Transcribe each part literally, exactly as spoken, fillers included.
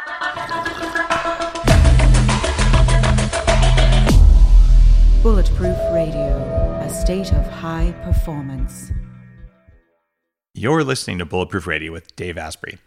Bulletproof Radio, a state of high performance. You're listening to Bulletproof Radio with Dave Asprey.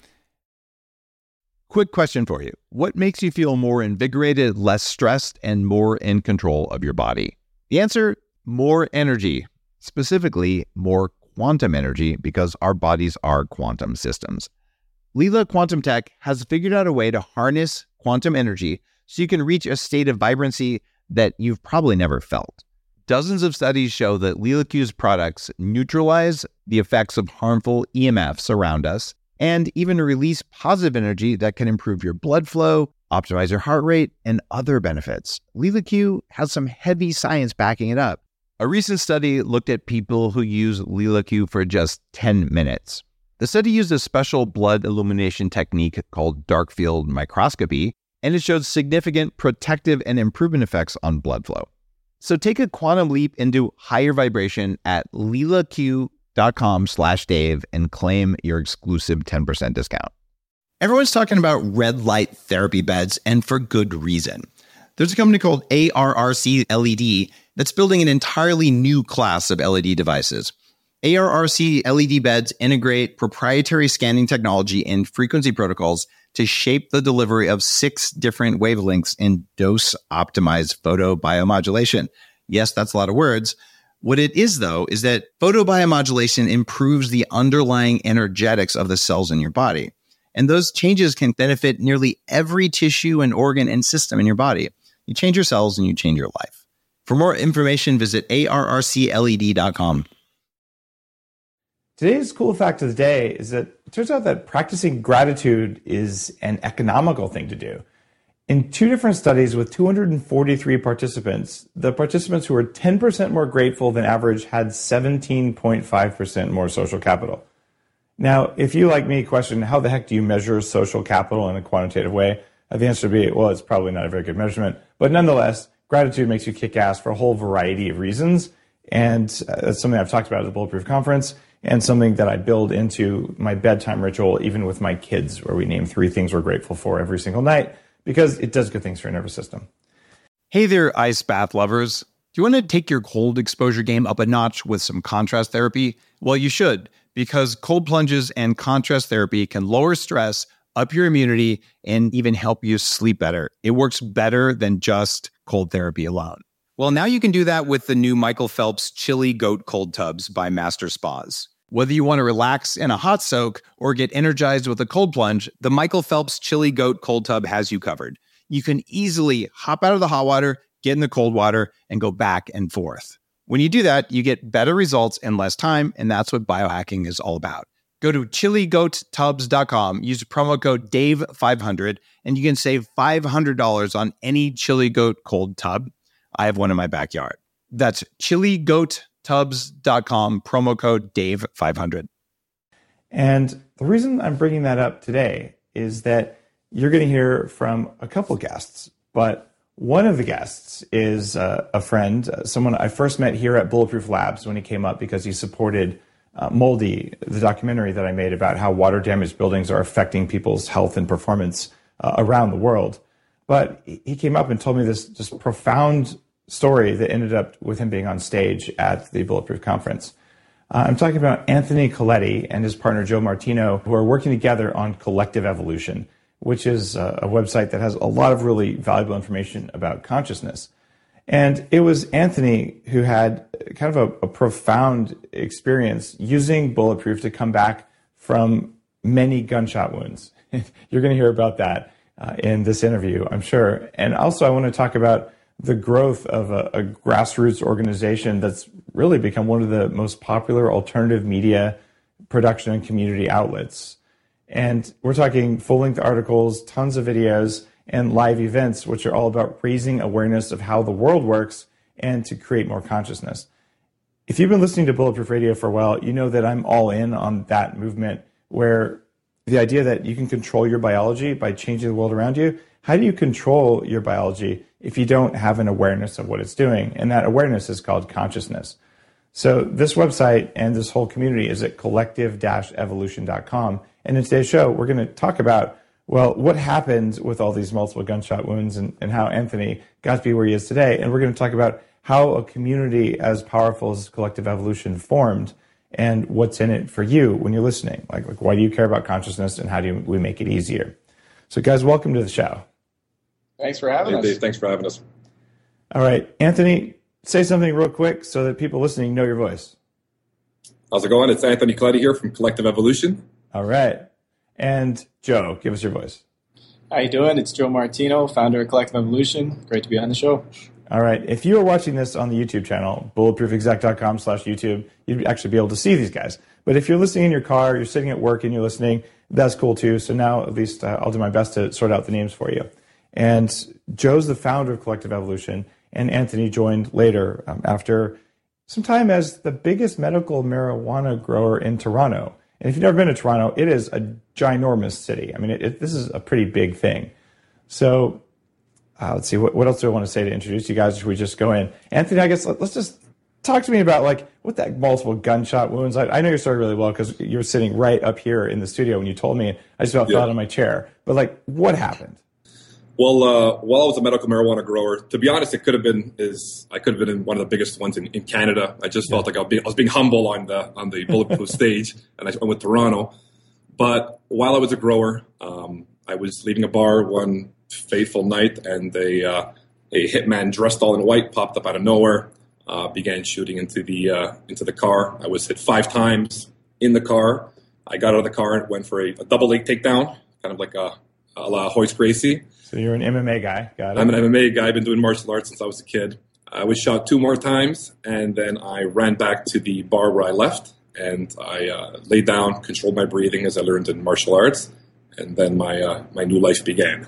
Quick question for you. What makes you feel more invigorated, less stressed, and more in control of your body? The answer, more energy. Specifically, more quantum energy, because our bodies are quantum systems. Lila Quantum Tech has figured out a way to harness quantum energy so you can reach a state of vibrancy that you've probably never felt. Dozens of studies show that LilaQ's products neutralize the effects of harmful E M Fs around us and even release positive energy that can improve your blood flow, optimize your heart rate, and other benefits. LilaQ has some heavy science backing it up. A recent study looked at people who use LilaQ for just ten minutes. The study used a special blood illumination technique called dark field microscopy, and it showed significant protective and improvement effects on blood flow. So take a quantum leap into higher vibration at lilaq.com slash Dave and claim your exclusive ten percent discount. Everyone's talking about red light therapy beds, and for good reason. There's a company called A R R C L E D that's building an entirely new class of L E D devices. A R R C L E D beds integrate proprietary scanning technology and frequency protocols to shape the delivery of six different wavelengths in dose-optimized photobiomodulation. Yes, that's a lot of words. What it is, though, is that photobiomodulation improves the underlying energetics of the cells in your body. And those changes can benefit nearly every tissue and organ and system in your body. You change your cells and you change your life. For more information, visit A R R C L E D dot com. Today's cool fact of the day is that it turns out that practicing gratitude is an economical thing to do. In two different studies with two hundred forty-three participants, the participants who were ten percent more grateful than average had seventeen point five percent more social capital. Now, if you, like me, question how the heck do you measure social capital in a quantitative way, the answer would be, well, it's probably not a very good measurement. But nonetheless, gratitude makes you kick ass for a whole variety of reasons. And uh, that's something I've talked about at the Bulletproof Conference, and something that I build into my bedtime ritual, even with my kids, where we name three things we're grateful for every single night, because it does good things for your nervous system. Hey there, ice bath lovers. Do you want to take your cold exposure game up a notch with some contrast therapy? Well, you should, because cold plunges and contrast therapy can lower stress, up your immunity, and even help you sleep better. It works better than just cold therapy alone. Well, now you can do that with the new Michael Phelps Chili Goat Cold Tubs by Master Spas. Whether you want to relax in a hot soak or get energized with a cold plunge, the Michael Phelps Chili Goat Cold Tub has you covered. You can easily hop out of the hot water, get in the cold water, and go back and forth. When you do that, you get better results in less time, and that's what biohacking is all about. Go to chili goat tubs dot com, use promo code Dave five hundred, and you can save five hundred dollars on any Chili Goat Cold Tub. I have one in my backyard. That's chili goat tubs dot com, promo code Dave five hundred. And the reason I'm bringing that up today is that you're going to hear from a couple guests, but one of the guests is uh, a friend, uh, someone I first met here at Bulletproof Labs when he came up because he supported uh, Moldy, the documentary that I made about how water damaged buildings are affecting people's health and performance uh, around the world. But he came up and told me this just profound story that ended up with him being on stage at the Bulletproof Conference. Uh, I'm talking about Anthony Coletti and his partner Joe Martino, who are working together on Collective Evolution, which is a, a website that has a lot of really valuable information about consciousness. And it was Anthony who had kind of a, a profound experience using Bulletproof to come back from many gunshot wounds. You're going to hear about that uh, in this interview, I'm sure. And also I want to talk about the growth of a, a grassroots organization that's really become one of the most popular alternative media production and community outlets. And we're talking full-length articles, tons of videos, and live events, which are all about raising awareness of how the world works and to create more consciousness. If you've been listening to Bulletproof Radio for a while, you know that I'm all in on that movement, where the idea that you can control your biology by changing the world around you. How do you control your biology if you don't have an awareness of what it's doing? And that awareness is called consciousness. So this website and this whole community is at collective dash evolution dot com. And in today's show, we're going to talk about Well, what happened with all these multiple gunshot wounds and, and how Anthony got to be where he is today. And we're going to talk about how a community as powerful as Collective Evolution formed and what's in it for you when you're listening. Like, like why do you care about consciousness and how do we make it easier? So guys, welcome to the show. Thanks for having hey, us. Dave, thanks for having us. All right, Anthony, say something real quick so that people listening know your voice. How's it going? It's Anthony Coletti here from Collective Evolution. All right. And Joe, give us your voice. How you doing? It's Joe Martino, founder of Collective Evolution. Great to be on the show. All right. If you are watching this on the YouTube channel, bulletproofexec.com slash YouTube, you'd actually be able to see these guys. But if you're listening in your car, you're sitting at work and you're listening, that's cool too. So now at least uh, I'll do my best to sort out the names for you. And Joe's the founder of Collective Evolution, and Anthony joined later um, after some time as the biggest medical marijuana grower in Toronto. And if you've never been to Toronto, it is a ginormous city. I mean, it, it, this is a pretty big thing. So uh, let's see, what, what else do I want to say to introduce you guys? Should we just go in? Anthony, I guess let, let's just talk to me about like what that multiple gunshot wounds. I, I know your story really well because you were sitting right up here in the studio when you told me. I just about yeah. fell out of my chair. But like, what happened? Well, uh, while I was a medical marijuana grower, to be honest, it could have been is I could have been in one of the biggest ones in, in Canada. I just felt like I was, being, I was being humble on the on the bulletproof stage, and I went with Toronto. But while I was a grower, um, I was leaving a bar one fateful night, and a uh, a hitman dressed all in white popped up out of nowhere, uh, began shooting into the uh, into the car. I was hit five times in the car. I got out of the car and went for a, a double leg takedown, kind of like a, a la Hoist Gracie. So you're an M M A guy. Got it. I'm an M M A guy. I've been doing martial arts since I was a kid. I was shot two more times, and then I ran back to the bar where I left, and I uh, laid down, controlled my breathing as I learned in martial arts, and then my uh, my new life began.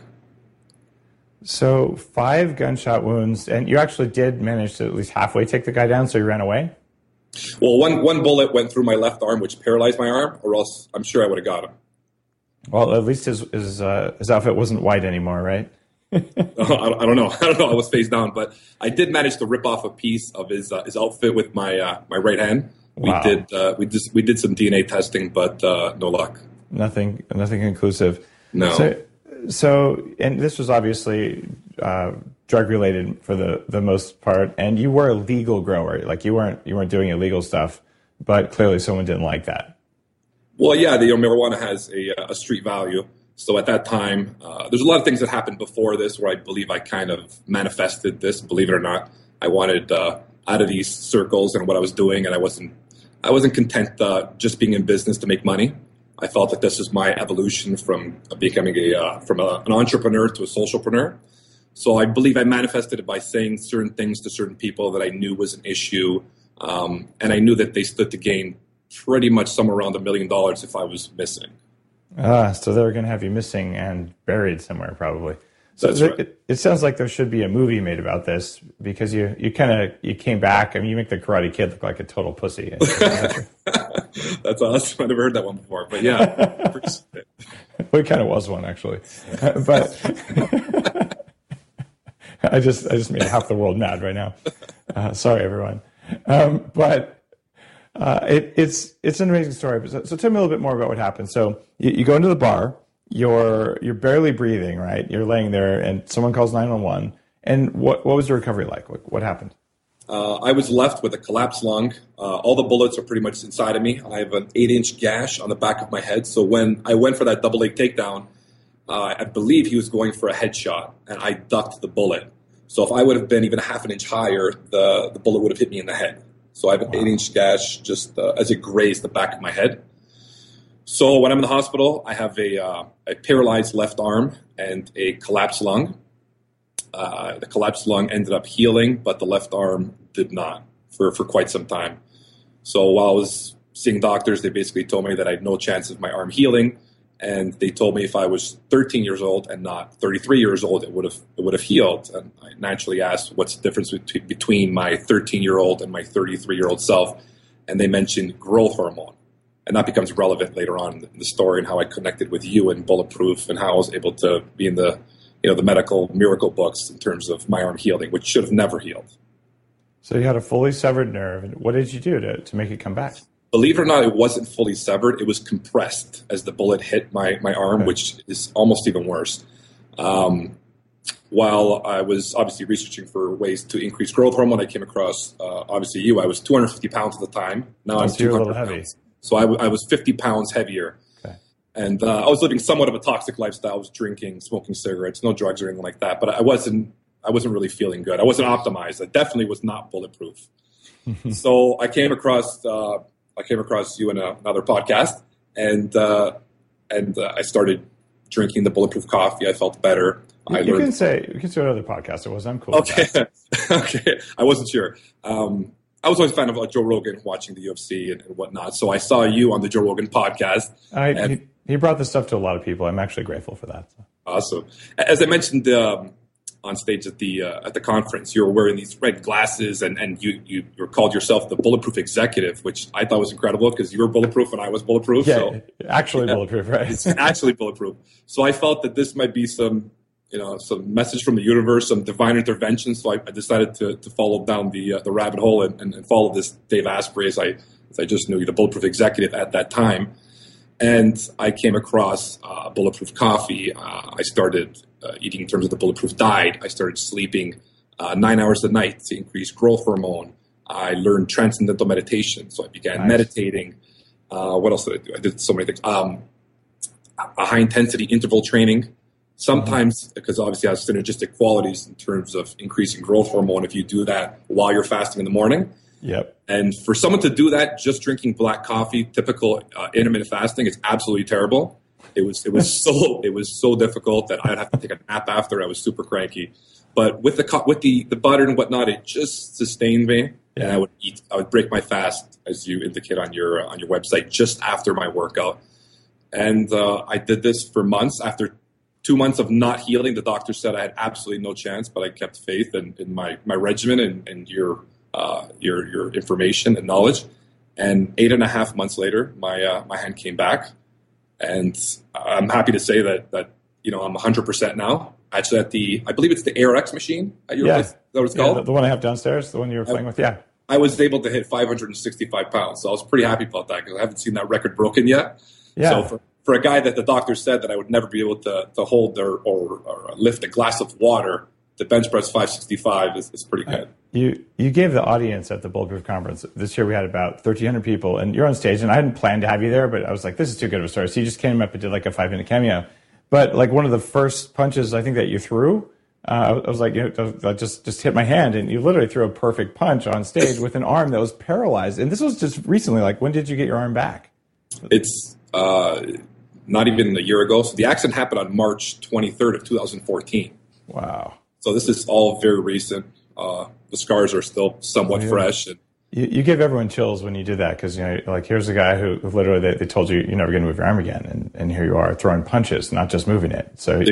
So five gunshot wounds, and you actually did manage to at least halfway take the guy down, so you ran away? Well, one, one bullet went through my left arm, which paralyzed my arm, or else I'm sure I would have got him. Well, at least his his, uh, his outfit wasn't white anymore, right? I, don't, I don't know. I don't know. I was face down, but I did manage to rip off a piece of his uh, his outfit with my uh, my right hand. Wow. We did uh, we just we did some D N A testing, but uh, no luck. Nothing nothing conclusive. No. So, so and this was obviously uh, drug related for the, the most part, and you were a legal grower. Like you weren't you weren't doing illegal stuff, but clearly someone didn't like that. Well, yeah, the you know, marijuana has a, a street value. So at that time, uh, there's a lot of things that happened before this where I believe I kind of manifested this. Believe it or not, I wanted uh, out of these circles and what I was doing, and I wasn't I wasn't content uh, just being in business to make money. I felt that this is my evolution from becoming a uh, from a, an entrepreneur to a socialpreneur. So I believe I manifested it by saying certain things to certain people that I knew was an issue, um, and I knew that they stood to gain pretty much somewhere around a million dollars if I was missing. Ah, so they were going to have you missing and buried somewhere, probably. So That's there, right. it, it sounds like there should be a movie made about this because you, you kind of you came back. I mean, you make the Karate Kid look like a total pussy. That's awesome. I never heard that one before, but yeah, well, it kind of was one actually, but I just I just made half the world mad right now. Uh, sorry, everyone, um, but. Uh, it, it's it's an amazing story. So, so tell me a little bit more about what happened. So you, you go into the bar, you're you're barely breathing, right? You're laying there, and someone calls nine one one. And what what was the recovery like? What, what happened? Uh, I was left with a collapsed lung. Uh, all the bullets are pretty much inside of me. I have an eight-inch gash on the back of my head. So when I went for that double leg takedown, uh, I believe he was going for a headshot, and I ducked the bullet. So if I would have been even half an inch higher, the, the bullet would have hit me in the head. So I have an eight-inch gash just uh, as it grazed the back of my head. So when I'm in the hospital, I have a, uh, a paralyzed left arm and a collapsed lung. Uh, the collapsed lung ended up healing, but the left arm did not for, for quite some time. So while I was seeing doctors, they basically told me that I had no chance of my arm healing. And they told me if I was thirteen years old and not thirty-three years old, it would have it would have healed. And I naturally asked, what's the difference between, between my thirteen-year-old and my thirty-three-year-old self? And they mentioned growth hormone. And that becomes relevant later on in the story and how I connected with you and Bulletproof and how I was able to be in the you know the medical miracle books in terms of my arm healing, which should have never healed. So you had a fully severed nerve. What did you do to, to make it come back? Believe it or not, it wasn't fully severed. It was compressed as the bullet hit my, my arm, okay. which is almost even worse. Um, while I was obviously researching for ways to increase growth hormone, I came across, uh, obviously you. I was two hundred fifty pounds at the time. Now oh, I'm so you're two hundred a little heavy. pounds. So I, w- I was fifty pounds heavier. Okay. And uh, I was living somewhat of a toxic lifestyle. I was drinking, smoking cigarettes, no drugs or anything like that. But I wasn't, I wasn't really feeling good. I wasn't optimized. I definitely was not bulletproof. So I came across, uh, I came across you in a, another podcast, and uh, and uh, I started drinking the bulletproof coffee. I felt better. You, I you learned. can say you can say another podcast. It was. I'm cool. Okay, with that. okay. I wasn't sure. Um, I was always a fan of uh, Joe Rogan, watching the U F C and, and whatnot. So I saw you on the Joe Rogan podcast. I, and, he, he brought this stuff to a lot of people. I'm actually grateful for that. So. Awesome. As I mentioned um, on stage at the uh, at the conference, you were wearing these red glasses, and, and you, you you called yourself the Bulletproof Executive, which I thought was incredible because you were bulletproof and I was bulletproof. Yeah, so, actually yeah, bulletproof, right? It's actually bulletproof. So I felt that this might be some, you know, some message from the universe, some divine intervention. So I, I decided to to follow down the uh, the rabbit hole and, and, and follow this Dave Asprey, as I as I just knew, the Bulletproof Executive at that time. And I came across uh, Bulletproof Coffee. Uh, I started uh, eating in terms of the Bulletproof diet. I started sleeping uh, nine hours a night to increase growth hormone. I learned transcendental meditation, so I began nice. meditating. Uh, what else did I do? I did so many things. Um, a high-intensity interval training. Sometimes, mm-hmm. because obviously it has synergistic qualities in terms of increasing growth hormone if you do that while you're fasting in the morning. Yep. And for someone to do that just drinking black coffee, typical uh, intermittent fasting, it's absolutely terrible. It was it was so it was so difficult that I'd have to take a nap after. I was super cranky. But with the co- with the, the butter and whatnot, it just sustained me. Yeah. And I would eat. I would break my fast, as you indicate on your uh, on your website, just after my workout. And uh, I did this for months. After two months of not healing, the doctor said I had absolutely no chance, but I kept faith in, in my my regimen and, and your. Uh, your your information and knowledge, and eight and a half months later, my uh, my hand came back, and I'm happy to say that that you know I'm one hundred percent now. Actually, at the I believe it's the A R X machine at your yeah. place. Is that what it's yeah, called? The, the one I have downstairs, the one you were playing I, with. Yeah, I was able to hit five hundred sixty-five pounds, so I was pretty happy about that because I haven't seen that record broken yet. Yeah. So for, for a guy that the doctor said that I would never be able to to hold or or, or lift a glass of water, the bench press five sixty-five is, is pretty good. You you gave the audience at the Bulletproof Conference this year. We had about thirteen hundred people, and you're on stage. And I hadn't planned to have you there, but I was like, "This is too good of a story." So you just came up and did like a five minute cameo. But like one of the first punches I think that you threw, uh, I was like, you know, I just just hit my hand, and you literally threw a perfect punch on stage with an arm that was paralyzed. And this was just recently. Like, when did you get your arm back? It's uh, not even a year ago. So the accident happened on March twenty-third of two thousand fourteen. Wow. So this is all very recent. Uh, the scars are still somewhat yeah. fresh. And you, you gave everyone chills when you did that because, you know, like, here's a guy who, who literally they, they told you you're never going to move your arm again. And, and here you are throwing punches, not just moving it. So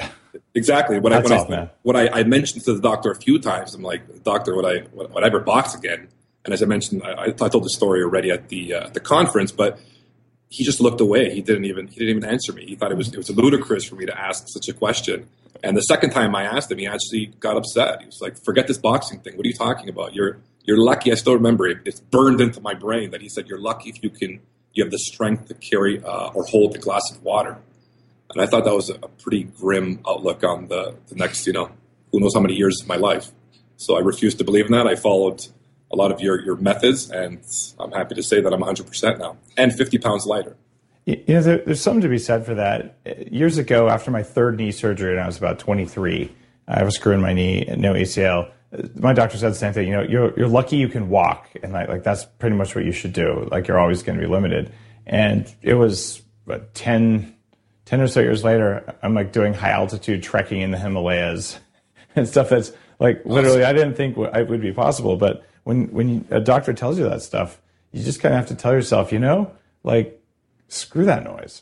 exactly. When I, when, off, I, when I, I mentioned to the doctor a few times, I'm like, doctor, would I, would I ever box again? And as I mentioned, I, I told the story already at the, uh, the conference, but he just looked away. He didn't even, he didn't even answer me. He thought it was, it was ludicrous for me to ask such a question. And the second time I asked him, he actually got upset. He was like, forget this boxing thing. What are you talking about? You're you're lucky. I still remember it. It's burned into my brain that he said, you're lucky if you can, you have the strength to carry uh, or hold a glass of water. And I thought that was a, a pretty grim outlook on the, the next, you know, who knows how many years of my life. So I refused to believe in that. I followed a lot of your, your methods, and I'm happy to say that I'm one hundred percent now and fifty pounds lighter. You know, there, there's something to be said for that. Years ago, after my third knee surgery, and I was about twenty-three, I have a screw in my knee, no A C L. My doctor said the same thing. You know, you're you're lucky you can walk, and like, like that's pretty much what you should do. Like, you're always going to be limited. And it was what, ten, ten or so years later, I'm like doing high altitude trekking in the Himalayas and stuff that's like literally I didn't think it would be possible. But when when a doctor tells you that stuff, you just kind of have to tell yourself, you know, like, screw that noise,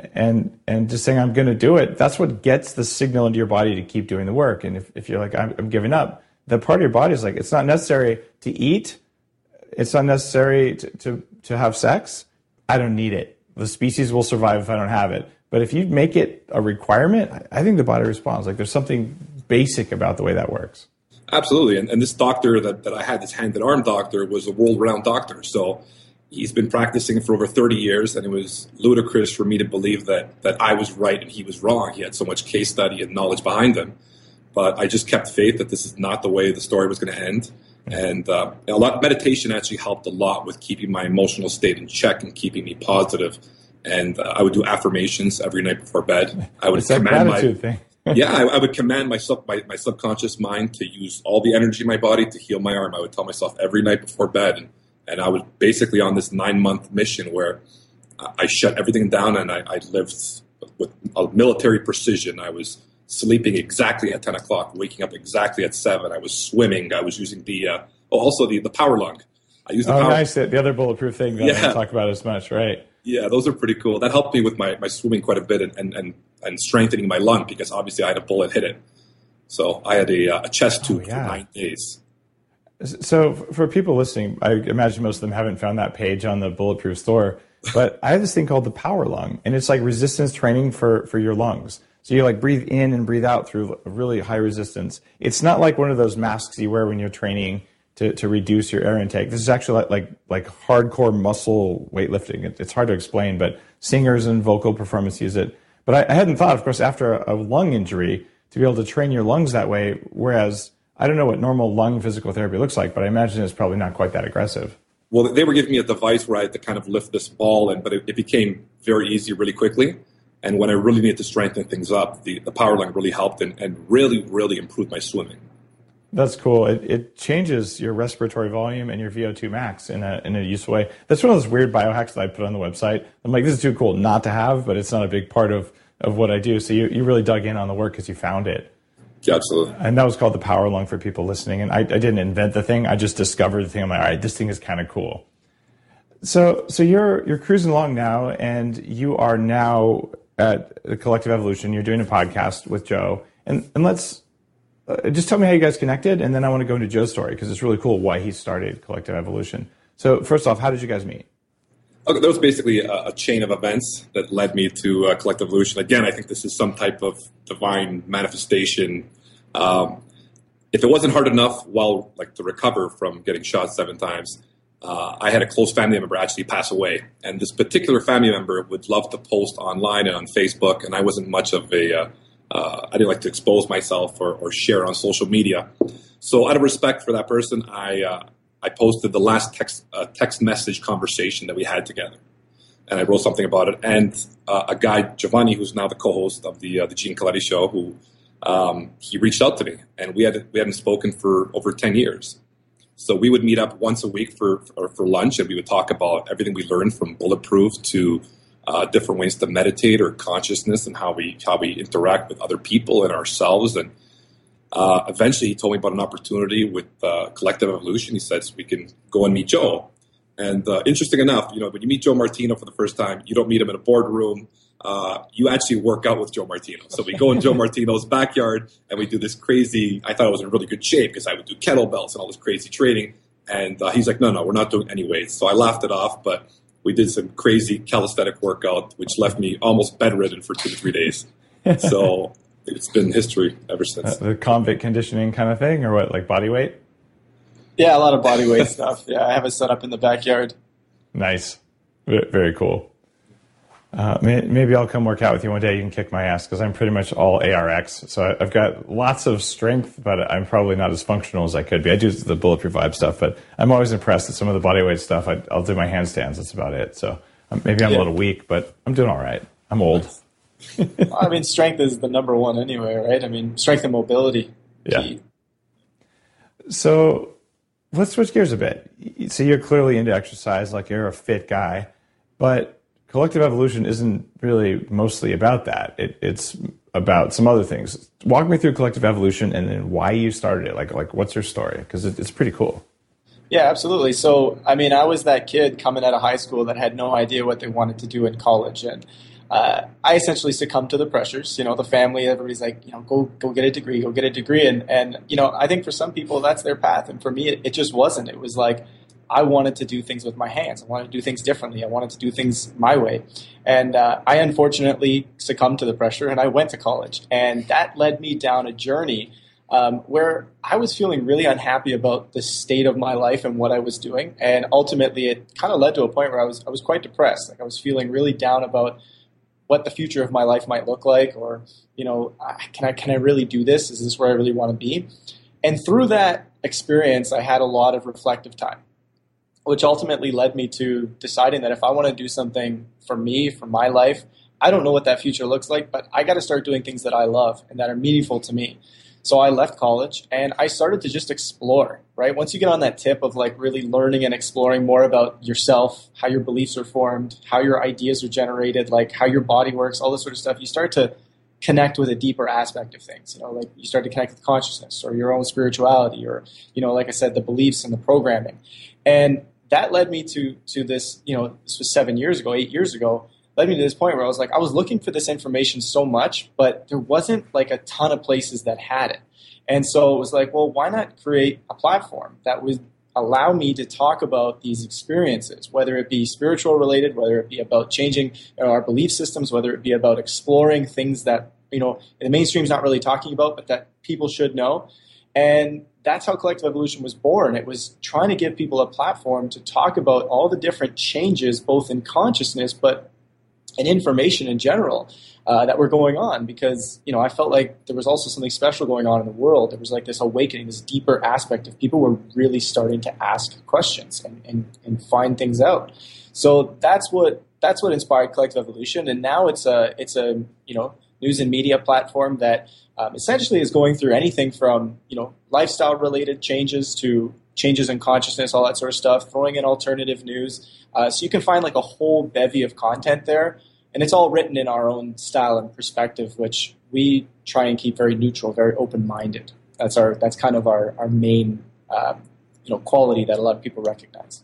and and just saying I'm going to do it. That's what gets the signal into your body to keep doing the work. And if, if you're like, I'm, I'm giving up, the part of your body is like, it's not necessary to eat, it's not necessary to, to to have sex. I don't need it. The species will survive if I don't have it. But if you make it a requirement, I think the body responds. Like, there's something basic about the way that works. Absolutely. And, and this doctor that, that I had, this hand and arm doctor, was a world-renowned doctor. So he's been practicing for over thirty years, and it was ludicrous for me to believe that that I was right and he was wrong. He had so much case study and knowledge behind him. But I just kept faith that this is not the way the story was going to end. And uh, a lot meditation actually helped a lot with keeping my emotional state in check and keeping me positive. And uh, I would do affirmations every night before bed. I would it's that command my thing. yeah, I, I would command my, sub, my my subconscious mind to use all the energy in my body to heal my arm. I would tell myself every night before bed, and, and I was basically on this nine month mission where I shut everything down and I, I lived with a military precision. I was sleeping exactly at ten o'clock, waking up exactly at seven. I was swimming. I was using the uh, oh, also the the power lung. I used the oh, power. nice. The other bulletproof thing that yeah. I don't talk about as much, right? Yeah, those are pretty cool. That helped me with my, my swimming quite a bit and, and, and, and strengthening my lung because obviously I had a bullet hit it. So I had a, a chest tube oh, yeah. for nine days. So for people listening, I imagine most of them haven't found that page on the Bulletproof store, but I have this thing called the Power Lung, and it's like resistance training for, for your lungs. So you like breathe in and breathe out through really high resistance. It's not like one of those masks you wear when you're training to, to reduce your air intake. This is actually like like, like hardcore muscle weightlifting. It, it's hard to explain, but singers and vocal performance use it. But I, I hadn't thought, of course, after a, a lung injury to be able to train your lungs that way, whereas I don't know what normal lung physical therapy looks like, but I imagine it's probably not quite that aggressive. Well, they were giving me a device where I had to kind of lift this ball, and but it, it became very easy really quickly. And when I really needed to strengthen things up, the, the Power Lung really helped and, and really, really improved my swimming. That's cool. It, it changes your respiratory volume and your V O two max in a in a useful way. That's one of those weird biohacks that I put on the website. I'm like, this is too cool not to have, but it's not a big part of, of what I do. So you, you really dug in on the work because you found it. Yeah, absolutely. And that was called the Power Lung for people listening. And I, I didn't invent the thing. I just discovered the thing. I'm like, all right, this thing is kind of cool. So so you're you're cruising along now, and you are now at the Collective Evolution. You're doing a podcast with Joe. And and let's uh, just tell me how you guys connected, and then I want to go into Joe's story because it's really cool why he started Collective Evolution. So first off, how did you guys meet? Okay, there was basically a, a chain of events that led me to uh, Collective Evolution. Again, I think this is some type of divine manifestation. Um, if it wasn't hard enough, while like to recover from getting shot seven times, uh, I had a close family member actually pass away, and this particular family member would love to post online and on Facebook, and I wasn't much of a uh, uh, I didn't like to expose myself or, or share on social media. So, out of respect for that person, I. Uh, I posted the last text uh, text message conversation that we had together, and I wrote something about it. And uh, a guy, Giovanni, who's now the co-host of the uh, the Gene Coletti show, who um, he reached out to me, and we had we hadn't spoken for over ten years. So we would meet up once a week for for, for lunch, and we would talk about everything we learned from Bulletproof to uh, different ways to meditate or consciousness and how we how we interact with other people and ourselves. And Uh, eventually, he told me about an opportunity with uh, Collective Evolution. He says we can go and meet Joe. And uh, interesting enough, you know, when you meet Joe Martino for the first time, you don't meet him in a boardroom. Uh, you actually work out with Joe Martino. So we go in Joe Martino's backyard and we do this crazy. I thought I was in really good shape because I would do kettlebells and all this crazy training. And uh, he's like, no, no, we're not doing any weights. So I laughed it off, but we did some crazy calisthenic workout, which left me almost bedridden for two to three days. So it's been history ever since. Uh, the convict conditioning kind of thing, or what, like body weight? Yeah, a lot of body weight stuff. Yeah, I have it set up in the backyard. Nice. Very cool. Uh, maybe I'll come work out with you one day. You can kick my ass because I'm pretty much all A R X. So I've got lots of strength, but I'm probably not as functional as I could be. I do the Bulletproof Vibe stuff, but I'm always impressed at some of the body weight stuff. I, I'll do my handstands. That's about it. So maybe I'm yeah. a little weak, but I'm doing all right. I'm old. I mean, strength is the number one anyway, right? I mean, strength and mobility. Yeah. Key. So let's switch gears a bit. So you're clearly into exercise, like you're a fit guy, but Collective Evolution isn't really mostly about that. It, it's about some other things. Walk me through Collective Evolution and then why you started it. Like, like what's your story? Because it, it's pretty cool. Yeah, absolutely. So, I mean, I was that kid coming out of high school that had no idea what they wanted to do in college, and Uh, I essentially succumbed to the pressures. You know, the family, everybody's like, you know, go go get a degree, go get a degree. And, and you know, I think for some people that's their path. And for me, it, it just wasn't. It was like I wanted to do things with my hands. I wanted to do things differently. I wanted to do things my way. And uh, I unfortunately succumbed to the pressure and I went to college. And that led me down a journey um, where I was feeling really unhappy about the state of my life and what I was doing. And ultimately, it kind of led to a point where I was I was quite depressed. Like I was feeling really down about what the future of my life might look like, or, you know, can I can I really do this? Is this where I really want to be? And through that experience, I had a lot of reflective time, which ultimately led me to deciding that if I want to do something for me, for my life, I don't know what that future looks like, but I got to start doing things that I love and that are meaningful to me. So I left college and I started to just explore, right? Once you get on that tip of like really learning and exploring more about yourself, how your beliefs are formed, how your ideas are generated, like how your body works, all this sort of stuff, you start to connect with a deeper aspect of things. You know, like you start to connect with consciousness or your own spirituality or, you know, like I said, the beliefs and the programming. And that led me to to this, you know, this was seven years ago, eight years ago, led me to this point where I was like, I was looking for this information so much, but there wasn't like a ton of places that had it. And so it was like, well, why not create a platform that would allow me to talk about these experiences, whether it be spiritual related, whether it be about changing, you know, our belief systems, whether it be about exploring things that, you know, the mainstream's not really talking about, but that people should know. And that's how Collective Evolution was born. It was trying to give people a platform to talk about all the different changes, both in consciousness, but in information in general, uh, that were going on. Because, you know, I felt like there was also something special going on in the world. There was like this awakening, this deeper aspect of people were really starting to ask questions and, and, and find things out. So that's what that's what inspired Collective Evolution. And now it's a it's a you know news and media platform that um, essentially is going through anything from, you know, lifestyle related changes to changes in consciousness, all that sort of stuff, throwing in alternative news. Uh, so you can find like a whole bevy of content there. And it's all written in our own style and perspective, which we try and keep very neutral, very open-minded. That's our that's kind of our, our main um, you know quality that a lot of people recognize.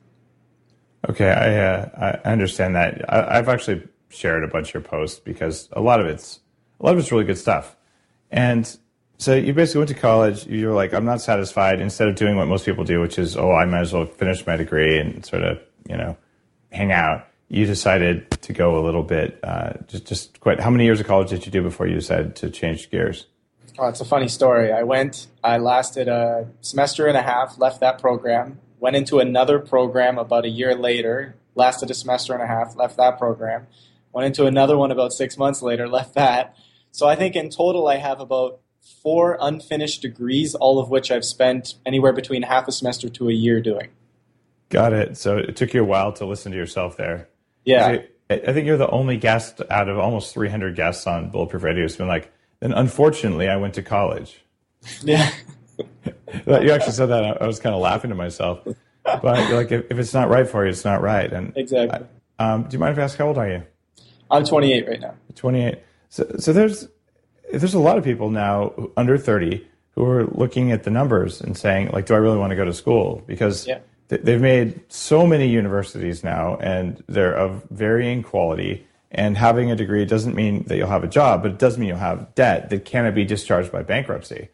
Okay, I uh, I understand that. I, I've actually shared a bunch of your posts because a lot of it's a lot of it's really good stuff. And so you basically went to college. You were like, I'm not satisfied. Instead of doing what most people do, which is, oh, I might as well finish my degree and sort of, you know, hang out. You decided to go a little bit, uh, just just quit. How many years of college did you do before you decided to change gears? Oh, it's a funny story. I went, I lasted a semester and a half, left that program, went into another program about a year later, lasted a semester and a half, left that program, went into another one about six months later, left that. So I think in total I have about four unfinished degrees, all of which I've spent anywhere between half a semester to a year doing. Got it. So it took you a while to listen to yourself there. Yeah. I think you're the only guest out of almost three hundred guests on Bulletproof Radio who's been like, then unfortunately I went to college. Yeah. You actually said that. I was kind of laughing to myself. But you're like, if, if it's not right for you, it's not right. And exactly. I, um, do you mind if I ask how old are you? I'm twenty-eight right now. twenty-eight. So, so there's there's a lot of people now under thirty who are looking at the numbers and saying, like, do I really want to go to school? Because yeah. th- they've made so many universities now, and they're of varying quality. And having a degree doesn't mean that you'll have a job, but it does mean you'll have debt that cannot be discharged by bankruptcy.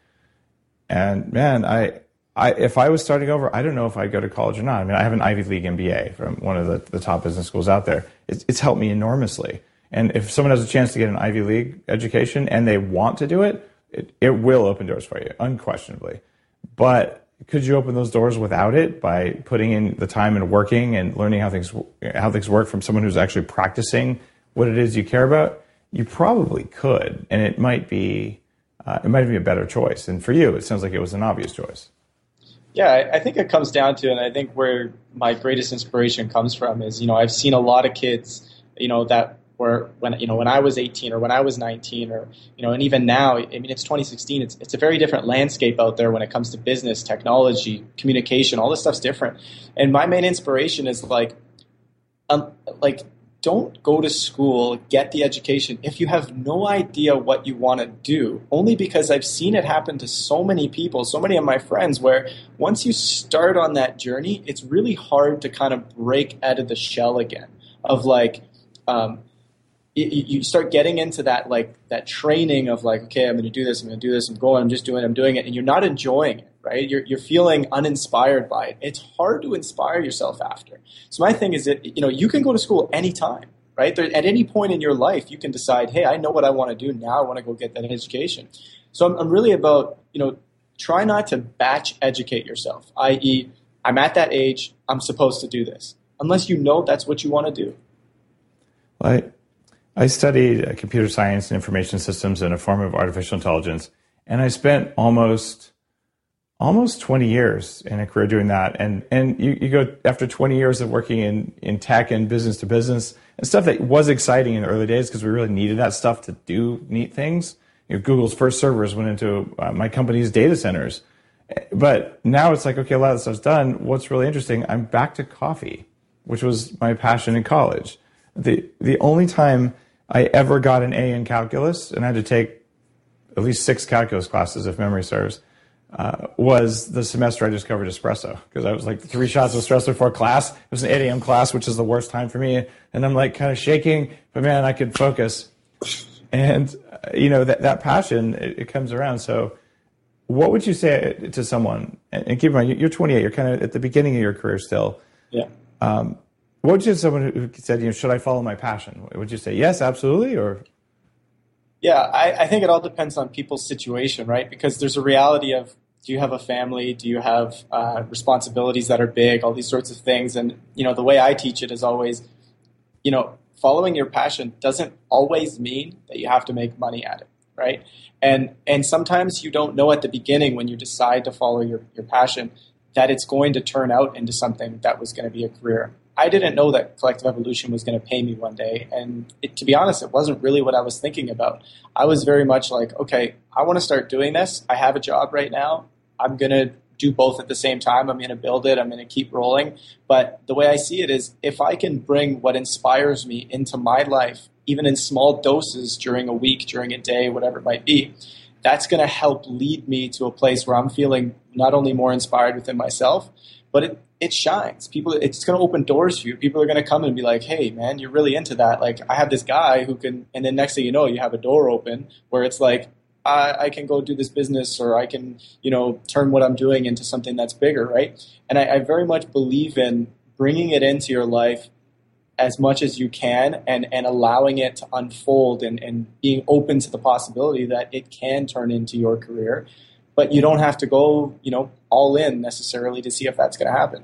And man, I, I if I was starting over, I don't know if I'd go to college or not. I mean, I have an Ivy League M B A from one of the, the top business schools out there. It's, it's helped me enormously. And if someone has a chance to get an Ivy League education and they want to do it, it, it will open doors for you, unquestionably. But could you open those doors without it by putting in the time and working and learning how things how things work from someone who's actually practicing what it is you care about? You probably could, and it might be uh, it might be a better choice. And for you, it sounds like it was an obvious choice. Yeah, I, I think it comes down to, and I think where my greatest inspiration comes from is, you know, I've seen a lot of kids, you know, that were when you know when I was eighteen or when I was nineteen or you know, and even now, I mean, it's twenty sixteen. It's it's a very different landscape out there when it comes to business, technology, communication. All this stuff's different. And my main inspiration is like, um, like. Don't go to school, get the education if you have no idea what you want to do, only because I've seen it happen to so many people, so many of my friends, where once you start on that journey, it's really hard to kind of break out of the shell again of like, um, you, you start getting into that, like that training of like, okay, I'm going to do this, I'm going to do this, I'm going, I'm just doing it, I'm doing it, and you're not enjoying it. Right? You're you're feeling uninspired by it. It's hard to inspire yourself after. So my thing is that, you know, you can go to school anytime, right? There, at any point in your life, you can decide, hey, I know what I want to do now. I want to go get that education. So I'm, I'm really about, you know, try not to batch educate yourself, that is, I'm at that age, I'm supposed to do this, unless you know that's what you want to do. Well, I, I studied uh, computer science and information systems and a form of artificial intelligence, and I spent almost almost twenty years in a career doing that. And and you, you go after twenty years of working in, in tech and business to business and stuff that was exciting in the early days because we really needed that stuff to do neat things. You know, Google's first servers went into uh, my company's data centers. But now it's like, okay, a lot of the stuff's done. What's really interesting, I'm back to coffee, which was my passion in college. The the only time I ever got an A in calculus, and I had to take at least six calculus classes if memory serves, uh, was the semester I discovered espresso. Because I was like three shots of espresso before class. It was an eight a.m. class, which is the worst time for me. And I'm like kind of shaking, but man, I could focus. And, uh, you know, that, that passion, it, it comes around. So what would you say to someone, and keep in mind, you're twenty-eight, you're kind of at the beginning of your career still. Yeah. Um, what would you say to someone who said, you know, should I follow my passion? Would you say, yes, absolutely, or? Yeah, I, I think it all depends on people's situation, right? Because there's a reality of, do you have a family? Do you have uh, responsibilities that are big? All these sorts of things. And, you know, the way I teach it is always, you know, following your passion doesn't always mean that you have to make money at it, right? And and sometimes you don't know at the beginning when you decide to follow your, your passion that it's going to turn out into something that was going to be a career. I didn't know that Collective Evolution was going to pay me one day. And it, to be honest, it wasn't really what I was thinking about. I was very much like, okay, I want to start doing this. I have a job right now. I'm going to do both at the same time. I'm going to build it. I'm going to keep rolling. But the way I see it is if I can bring what inspires me into my life, even in small doses during a week, during a day, whatever it might be, that's going to help lead me to a place where I'm feeling not only more inspired within myself, but it, it shines. People, it's going to open doors for you. People are going to come and be like, hey, man, you're really into that. Like, I have this guy who can, and then next thing you know, you have a door open where it's like, I, I can go do this business, or I can, you know, turn what I'm doing into something that's bigger, right? And I, I very much believe in bringing it into your life as much as you can and, and allowing it to unfold and, and being open to the possibility that it can turn into your career. But you don't have to go, you know, all in necessarily to see if that's going to happen.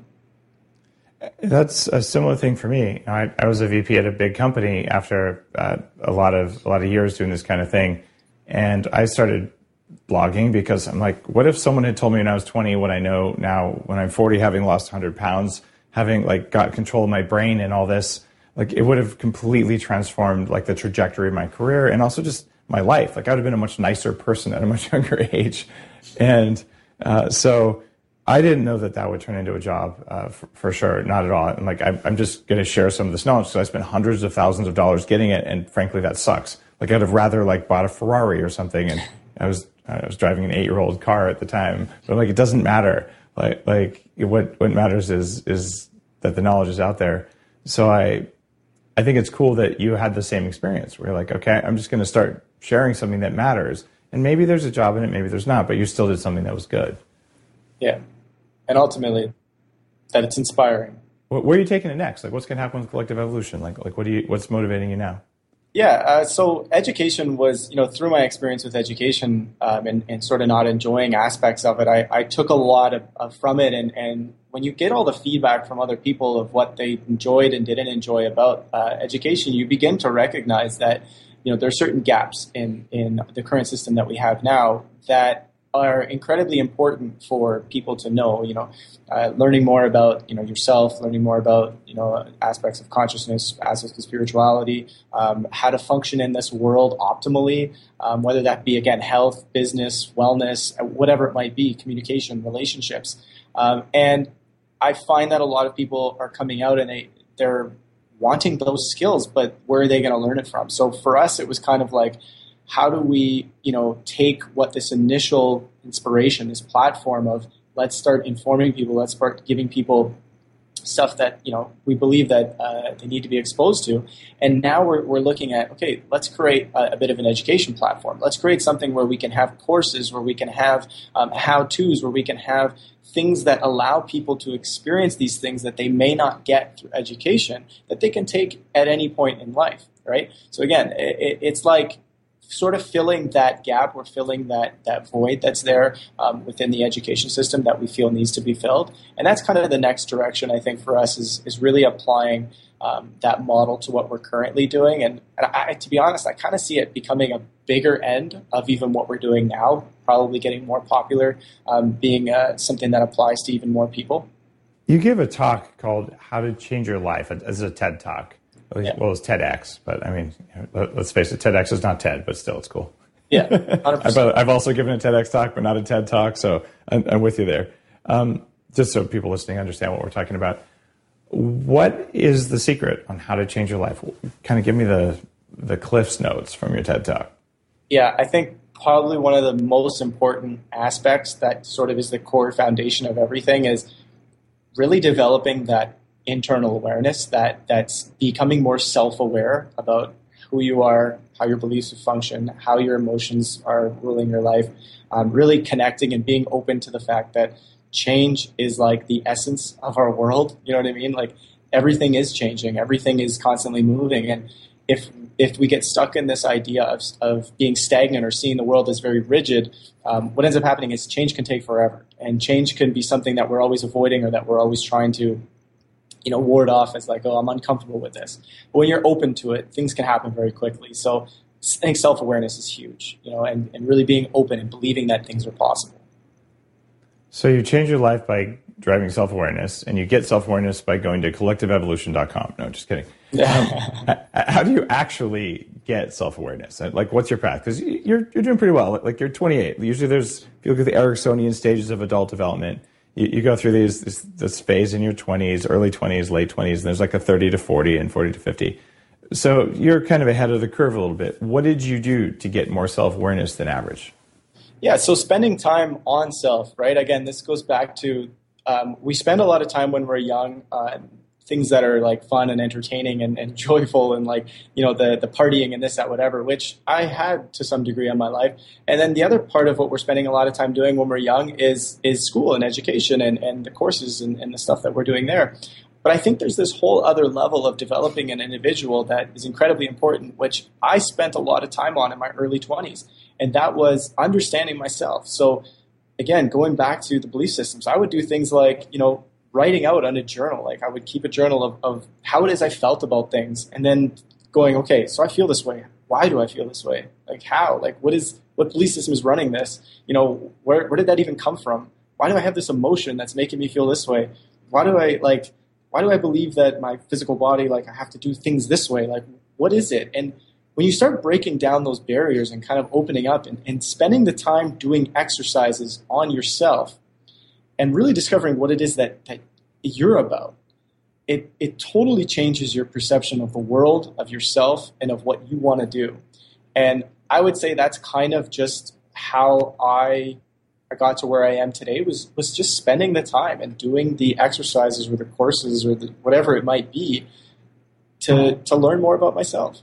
That's a similar thing for me. I, I was a V P at a big company after uh, a lot of a lot of years doing this kind of thing. And I started blogging because I'm like, what if someone had told me when I was twenty what I know now when I'm forty, having lost one hundred pounds, having like got control of my brain and all this, like it would have completely transformed like the trajectory of my career and also just my life. Like I would have been a much nicer person at a much younger age. And uh, so I didn't know that that would turn into a job uh, for, for sure, not at all. And like I'm, I'm just going to share some of this knowledge because I spent hundreds of thousands of dollars getting it, and frankly, that sucks. Like I'd have rather like bought a Ferrari or something, and I was I was driving an eight-year-old car at the time. But like it doesn't matter. Like like what what matters is is that the knowledge is out there. So I I think it's cool that you had the same experience where you're like, okay, I'm just going to start sharing something that matters, and maybe there's a job in it, maybe there's not, but you still did something that was good. Yeah, and ultimately, that it's inspiring. Where are you taking it next? Like, what's going to happen with Collective Evolution? Like like what do you what's motivating you now? Yeah, uh, so education was, you know, through my experience with education um, and, and sort of not enjoying aspects of it, I, I took a lot of, of from it. And, and when you get all the feedback from other people of what they enjoyed and didn't enjoy about uh, education, you begin to recognize that, you know, there are certain gaps in, in the current system that we have now that are incredibly important for people to know, you know, uh, learning more about, you know, yourself, learning more about, you know, aspects of consciousness, aspects of spirituality, um, how to function in this world optimally, um, whether that be, again, health, business, wellness, whatever it might be, communication, relationships. Um, and I find that a lot of people are coming out and they, they're wanting those skills, but where are they going to learn it from? So for us, it was kind of like, how do we, you know, take what this initial inspiration, this platform of let's start informing people, let's start giving people stuff that, you know, we believe that uh, they need to be exposed to. And now we're, we're looking at, okay, let's create a, a bit of an education platform. Let's create something where we can have courses, where we can have um, how-tos, where we can have things that allow people to experience these things that they may not get through education, that they can take at any point in life, right? So again, it, it's like sort of filling that gap. We're filling that that void that's there um, within the education system that we feel needs to be filled. And that's kind of the next direction, I think, for us is is really applying um, that model to what we're currently doing. And, and I, to be honest, I kind of see it becoming a bigger end of even what we're doing now, probably getting more popular, um, being uh, something that applies to even more people. You give a talk called How to Change Your Life as a TED Talk. Yeah. Well, it's TEDx, but I mean, let's face it, TEDx is not TED, but still, it's cool. Yeah, one hundred percent. I've also given a TEDx talk, but not a TED Talk, so I'm, I'm with you there. Um, just so people listening understand what we're talking about. What is the secret on how to change your life? Kind of give me the the Cliff's Notes from your TED Talk. Yeah, I think probably one of the most important aspects that sort of is the core foundation of everything is really developing that internal awareness, that that's becoming more self-aware about who you are, how your beliefs function, how your emotions are ruling your life, um, really connecting and being open to the fact that change is like the essence of our world. You know what I mean? Like everything is changing, everything is constantly moving. And if if we get stuck in this idea of, of being stagnant or seeing the world as very rigid, um, what ends up happening is change can take forever. And change can be something that we're always avoiding or that we're always trying to, you know, ward off as like, oh, I'm uncomfortable with this. But when you're open to it, things can happen very quickly. So I think self-awareness is huge, you know, and, and really being open and believing that things are possible. So you change your life by driving self-awareness, and you get self-awareness by going to collective evolution dot com. No, just kidding. Um, how do you actually get self-awareness? Like, what's your path? Because you're you're doing pretty well. Like, you're twenty-eight. Usually there's, if you look at the Ericksonian stages of adult development, you, you go through these this, this phase in your twenties, early twenties, late twenties, and there's like a thirty to forty and forty to fifty. So you're kind of ahead of the curve a little bit. What did you do to get more self-awareness than average? Yeah, so spending time on self, right? Again, this goes back to um, we spend a lot of time when we're young, uh, things that are like fun and entertaining and, and joyful and like, you know, the the partying and this, that, whatever, which I had to some degree in my life. And then the other part of what we're spending a lot of time doing when we're young is is school and education and, and the courses and, and the stuff that we're doing there. But I think there's this whole other level of developing an individual that is incredibly important, which I spent a lot of time on in my early twenties. And that was understanding myself. So again, going back to the belief systems, I would do things like, you know, writing out on a journal. Like I would keep a journal of, of how it is I felt about things and then going, okay, so I feel this way. Why do I feel this way? Like how? Like what is, what belief system is running this? You know, where, where did that even come from? Why do I have this emotion that's making me feel this way? Why do I like, why do I believe that my physical body, like I have to do things this way? Like what is it? And when you start breaking down those barriers and kind of opening up and, and spending the time doing exercises on yourself and really discovering what it is that, that you're about, it, it totally changes your perception of the world, of yourself, and of what you want to do. And I would say that's kind of just how I, I got to where I am today was, was just spending the time and doing the exercises or the courses or the, whatever it might be to, to learn more about myself.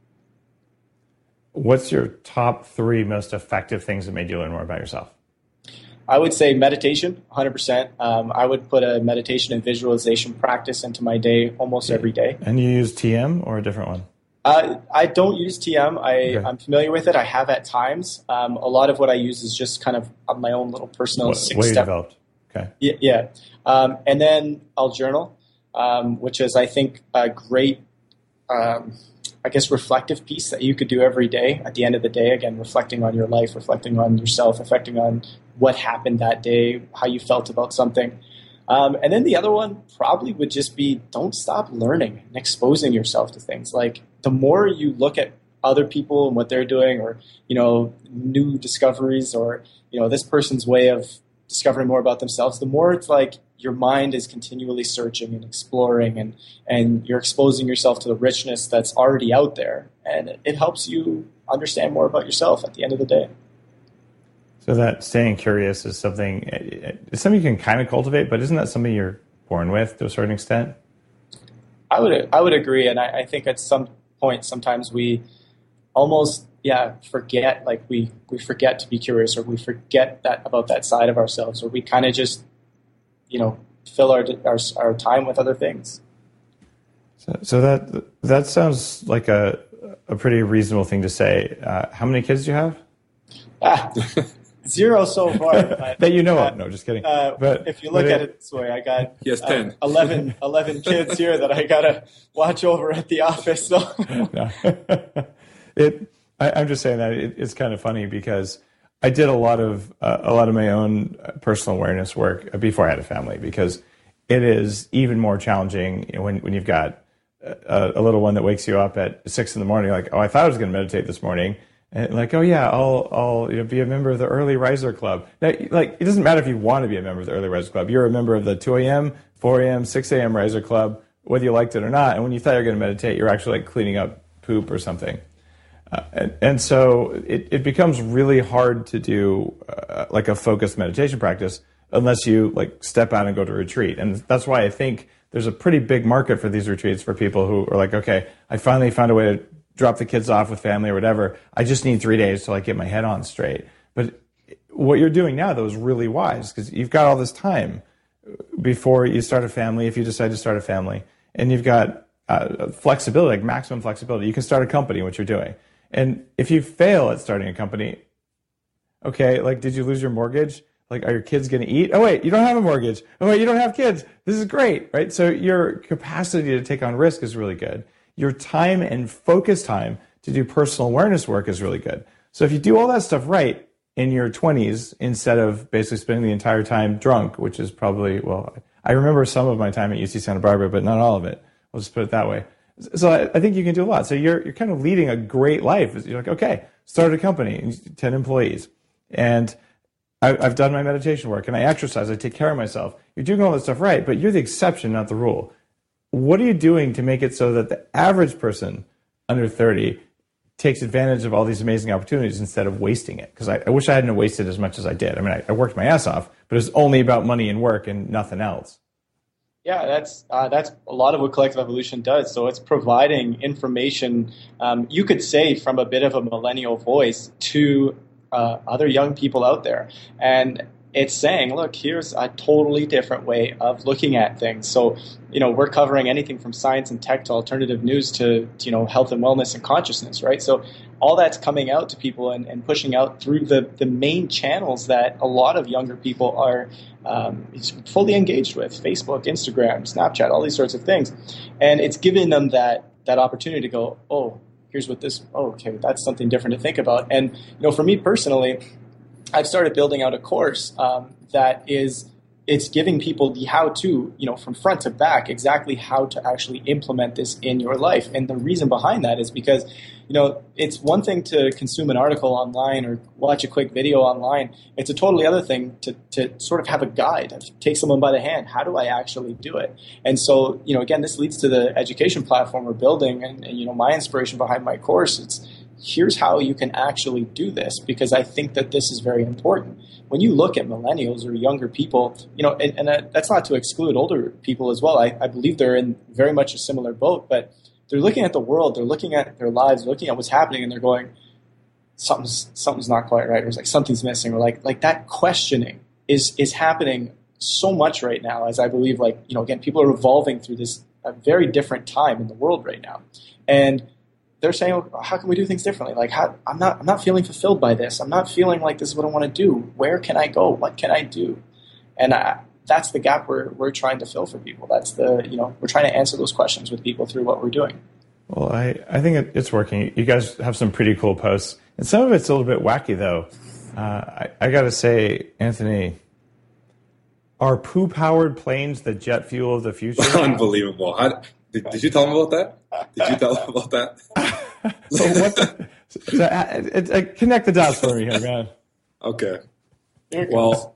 What's your top three most effective things that made you learn more about yourself? I would say meditation, one hundred percent. Um, I would put a meditation and visualization practice into my day almost every day. And you use T M or a different one? Uh, I don't use T M. I, okay. I'm familiar with it. I have at times. Um, a lot of what I use is just kind of my own little personal what, six what you step. developed. Okay. Yeah. yeah. Um, and then I'll journal, um, which is, I think, a great um, I guess, reflective piece that you could do every day at the end of the day. Again, reflecting on your life, reflecting on yourself, reflecting on what happened that day, how you felt about something. Um, and then the other one probably would just be don't stop learning and exposing yourself to things. Like the more you look at other people and what they're doing or, you know, new discoveries or, you know, this person's way of discovering more about themselves, the more it's like your mind is continually searching and exploring and, and you're exposing yourself to the richness that's already out there. And it helps you understand more about yourself at the end of the day. So that staying curious is something, it's something you can kind of cultivate, but isn't that something you're born with to a certain extent? I would, I would agree. And I, I think at some point, sometimes we almost, yeah, forget, like we, we forget to be curious or we forget that about that side of ourselves or we kind of just, you know, fill our, our our time with other things. So, so that that sounds like a a pretty reasonable thing to say. Uh, how many kids do you have? Ah, zero so far. But, that you know uh, of. No, just kidding. Uh, but if you look but at it, it this way, I got He has ten. Uh, eleven, eleven kids here that I got to watch over at the office. So no. it, I, I'm just saying that it, it's kind of funny because I did a lot of uh, a lot of my own personal awareness work before I had a family, because it is even more challenging when when you've got a, a little one that wakes you up at six in the morning, like, oh, I thought I was going to meditate this morning, and like, oh yeah, I'll I'll you know, be a member of the Early Riser Club. Now, like, it doesn't matter if you want to be a member of the Early Riser Club. You're a member of the two a.m., four a.m., six a.m. Riser Club, whether you liked it or not. And when you thought you were going to meditate, you're actually like cleaning up poop or something. Uh, and, and so it, it becomes really hard to do uh, like a focused meditation practice unless you like step out and go to a retreat. And that's why I think there's a pretty big market for these retreats for people who are like, okay, I finally found a way to drop the kids off with family or whatever. I just need three days to like get my head on straight. But what you're doing now, though, is really wise, because you've got all this time before you start a family, if you decide to start a family, and you've got uh, flexibility, like maximum flexibility. You can start a company, what you're doing. And if you fail at starting a company, okay, like, did you lose your mortgage? Like, are your kids going to eat? Oh, wait, you don't have a mortgage. Oh, wait, you don't have kids. This is great, right? So your capacity to take on risk is really good. Your time and focus time to do personal awareness work is really good. So if you do all that stuff right in your twenties, instead of basically spending the entire time drunk, which is probably, well, I remember some of my time at U C Santa Barbara, but not all of it. I'll just put it that way. So I, I think you can do a lot. So you're you're kind of leading a great life. You're like, okay, start a company, ten employees, and I, I've done my meditation work, and I exercise, I take care of myself. You're doing all that stuff right, but you're the exception, not the rule. What are you doing to make it so that the average person under thirty takes advantage of all these amazing opportunities instead of wasting it? Because I, I wish I hadn't wasted as much as I did. I mean, I, I worked my ass off, but it's only about money and work and nothing else. Yeah, that's uh, that's a lot of what Collective Evolution does. So it's providing information, um, you could say, from a bit of a millennial voice to uh, other young people out there. And it's saying, look, here's a totally different way of looking at things. So, you know, we're covering anything from science and tech to alternative news to, to you know, health and wellness and consciousness, right? So all that's coming out to people and, and pushing out through the, the main channels that a lot of younger people are um, fully engaged with: Facebook, Instagram, Snapchat, all these sorts of things. And it's giving them that that opportunity to go, oh, here's what this, oh, okay, that's something different to think about. And, you know, for me personally, I've started building out a course um, that is, it's giving people the how-to, you know, from front to back, exactly how to actually implement this in your life. And the reason behind that is because, you know, it's one thing to consume an article online or watch a quick video online. It's a totally other thing to, to sort of have a guide, to take someone by the hand. How do I actually do it? And so, you know, again, this leads to the education platform we're building, and, and you know, my inspiration behind my course. It's, here's how you can actually do this, because I think that this is very important. When you look at millennials or younger people, you know, and, and that's not to exclude older people as well. I, I believe they're in very much a similar boat, but they're looking at the world, they're looking at their lives, they're looking at what's happening, and they're going, something's something's not quite right. Or it's like something's missing, or like like that questioning is is happening so much right now. As I believe, like, you know, again, people are evolving through this a very different time in the world right now, and they're saying, well, how can we do things differently? Like, how, I'm not, I'm not feeling fulfilled by this. I'm not feeling like this is what I want to do. Where can I go? What can I do? And I, that's the gap we're, we're trying to fill for people. That's the, you know, we're trying to answer those questions with people through what we're doing. Well, I, I think it, it's working. You guys have some pretty cool posts, and some of it's a little bit wacky though. Uh, I, I got to say, Anthony, are poo-powered planes the jet fuel of the future? Unbelievable. How, did, did you tell him about that? Did you tell him about that? So what the, so, uh, it, it, connect the dots for me here, man. Okay. Well,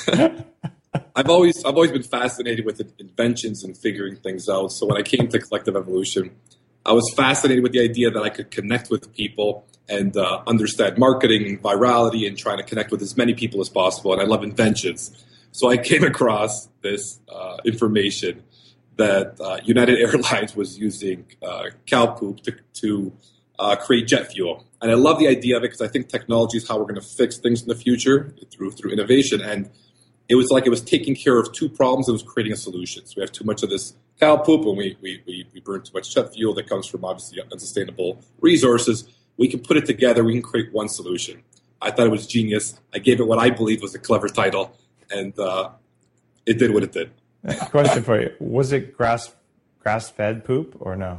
I've always I've always been fascinated with inventions and figuring things out. So when I came to Collective Evolution, I was fascinated with the idea that I could connect with people and uh, understand marketing and virality and trying to connect with as many people as possible. And I love inventions. So I came across this uh, information that uh, United Airlines was using uh, cow poop to, to uh, create jet fuel. And I love the idea of it because I think technology is how we're going to fix things in the future through through innovation. And it was like it was taking care of two problems. It was creating a solution. So we have too much of this cow poop, and we, we, we, we burn too much jet fuel that comes from obviously unsustainable resources. We can put it together. We can create one solution. I thought it was genius. I gave it what I believed was a clever title, and uh, it did what it did. Question for you. Was it grass grass-fed poop or no?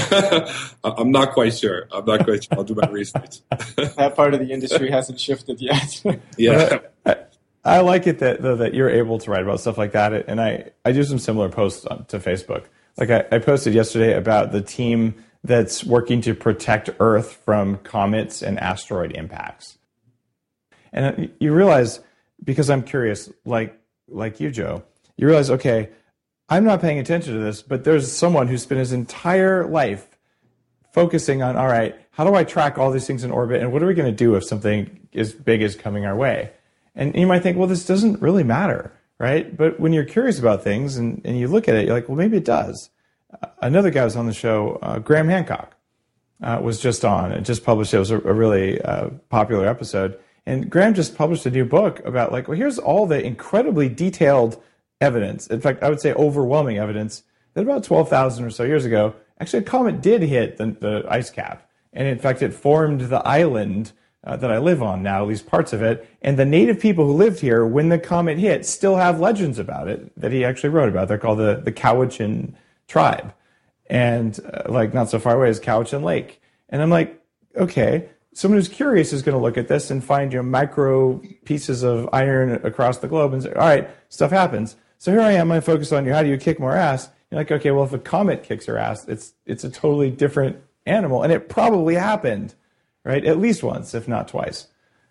I'm not quite sure. I'm not quite sure. I'll do my research. That part of the industry hasn't shifted yet. Yeah. I, I like it that though that you're able to write about stuff like that, and I, I do some similar posts on, to Facebook. Like I, I posted yesterday about the team that's working to protect Earth from comets and asteroid impacts. And you realize, because I'm curious, like like you, Joe, you realize, okay, I'm not paying attention to this, but there's someone who spent his entire life focusing on, all right, how do I track all these things in orbit, and what are we going to do if something as big is coming our way? And you might think, well, this doesn't really matter, right? But when you're curious about things and, and you look at it, you're like, well, maybe it does. Uh, another guy was on the show, uh, Graham Hancock, uh, was just on. It just published, it was a, a really uh, popular episode. And Graham just published a new book about, like, well, here's all the incredibly detailed evidence. In fact, I would say overwhelming evidence that about twelve thousand or so years ago, actually a comet did hit the, the ice cap. And in fact, it formed the island uh, that I live on now, at least parts of it. And the native people who lived here when the comet hit still have legends about it that he actually wrote about. They're called the, the Cowichan tribe. And uh, like not so far away is Cowichan Lake. And I'm like, okay, someone who's curious is going to look at this and find, you know, micro pieces of iron across the globe and say, all right, stuff happens. So here I am, I focus on you. How do you kick more ass? You're like, okay, well, if a comet kicks your ass, it's it's a totally different animal, and it probably happened, right? At least once, if not twice.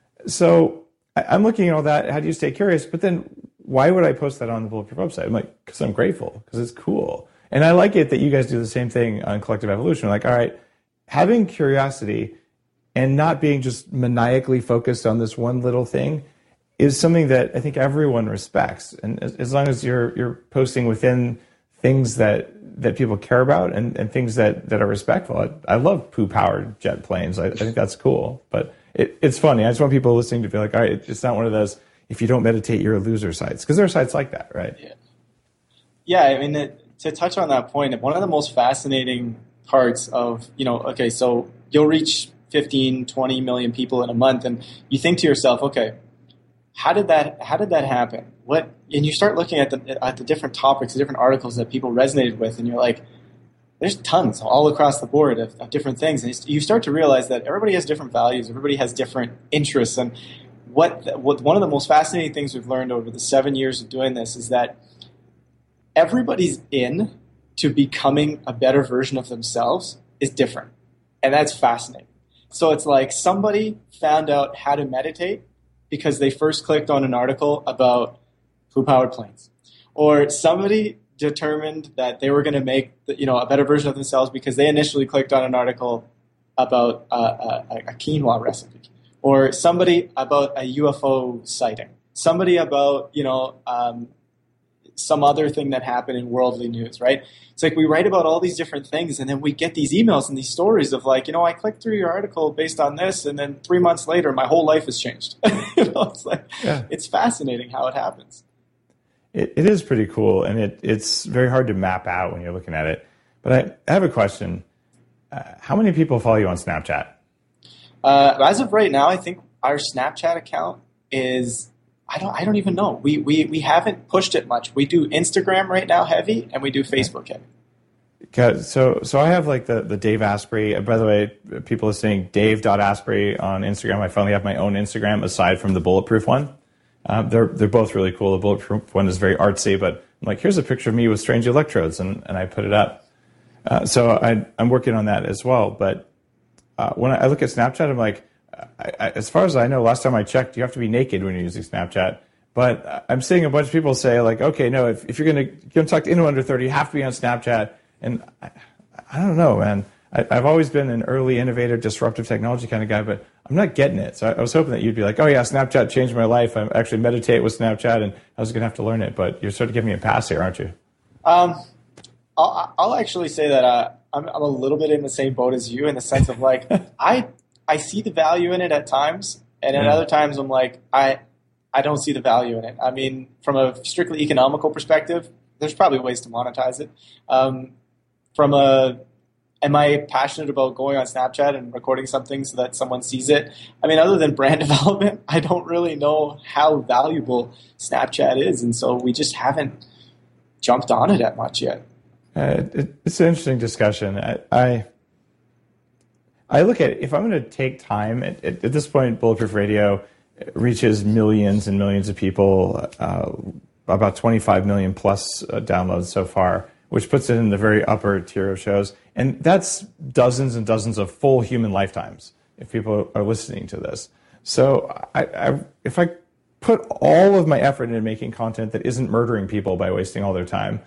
So I'm looking at all that. How do you stay curious? But then why would I post that on the Bulletproof website? I'm like, because I'm grateful, because it's cool. And I like it that you guys do the same thing on Collective Evolution. Like, all right, having curiosity and not being just maniacally focused on this one little thing is something that I think everyone respects. And as, as long as you're you're posting within things that, that people care about and, and things that, that are respectful. I, I love poo-powered jet planes. I, I think that's cool. But it, it's funny. I just want people listening to be like, all right, it's not one of those, if you don't meditate, you're a loser sites. Because there are sites like that, right? Yeah. Yeah, I mean, it, to touch on that point, one of the most fascinating parts of, you know, okay, so you'll reach fifteen, twenty million people in a month, and you think to yourself, okay, how did that how did that happen? What and you start looking at the at the different topics, the different articles that people resonated with, and you're like, there's tons all across the board of, of different things, and you start to realize that everybody has different values, everybody has different interests, and what what one of the most fascinating things we've learned over the seven years of doing this is that everybody's in to becoming a better version of themselves is different, and that's fascinating. So it's like somebody found out how to meditate because they first clicked on an article about poo-powered planes. Or somebody determined that they were going to make the, you know, a better version of themselves because they initially clicked on an article about uh, a, a quinoa recipe. Or somebody about a U F O sighting. Somebody about, you know, um, some other thing that happened in worldly news, right? It's like we write about all these different things, and then we get these emails and these stories of like, you know, I clicked through your article based on this, and then three months later, my whole life has changed. You know, it's like, yeah. It's fascinating how it happens. It, it is pretty cool, and it, it's very hard to map out when you're looking at it. But I, I have a question. Uh, how many people follow you on Snapchat? Uh, as of right now, I think our Snapchat account is... I don't. I don't even know. We we we haven't pushed it much. We do Instagram right now heavy, and we do Facebook heavy. Okay, so so I have like the, the Dave Asprey. Uh, by the way, people listening, Dave Asprey on Instagram. I finally have my own Instagram aside from the Bulletproof one. Uh, they're they're both really cool. The Bulletproof one is very artsy, but I'm like, here's a picture of me with strange electrodes, and, and I put it up. Uh, so I I'm working on that as well. But uh, when I look at Snapchat, I'm like, I, I, as far as I know, last time I checked, you have to be naked when you're using Snapchat. But I'm seeing a bunch of people say, like, okay, no, if, if you're going to talk to anyone under thirty, you have to be on Snapchat. And I, I don't know, man. I, I've always been an early innovator, disruptive technology kind of guy, but I'm not getting it. So I, I was hoping that you'd be like, oh, yeah, Snapchat changed my life. I actually meditate with Snapchat, and I was going to have to learn it. But you're sort of giving me a pass here, aren't you? Um, I'll, I'll actually say that uh, I'm, I'm a little bit in the same boat as you in the sense of, like, I – I see the value in it at times, and at yeah. other times I'm like, I I don't see the value in it. I mean, from a strictly economical perspective, there's probably ways to monetize it. Um, from a, am I passionate about going on Snapchat and recording something so that someone sees it? I mean, other than brand development, I don't really know how valuable Snapchat is. And so we just haven't jumped on it that much yet. Uh, it, it's an interesting discussion. I, I, I look at it, if I'm going to take time, at, at this point, Bulletproof Radio reaches millions and millions of people, uh, about twenty-five million plus uh, downloads so far, which puts it in the very upper tier of shows. And that's dozens and dozens of full human lifetimes if people are listening to this. So I, I, if I put all of my effort into making content that isn't murdering people by wasting all their time,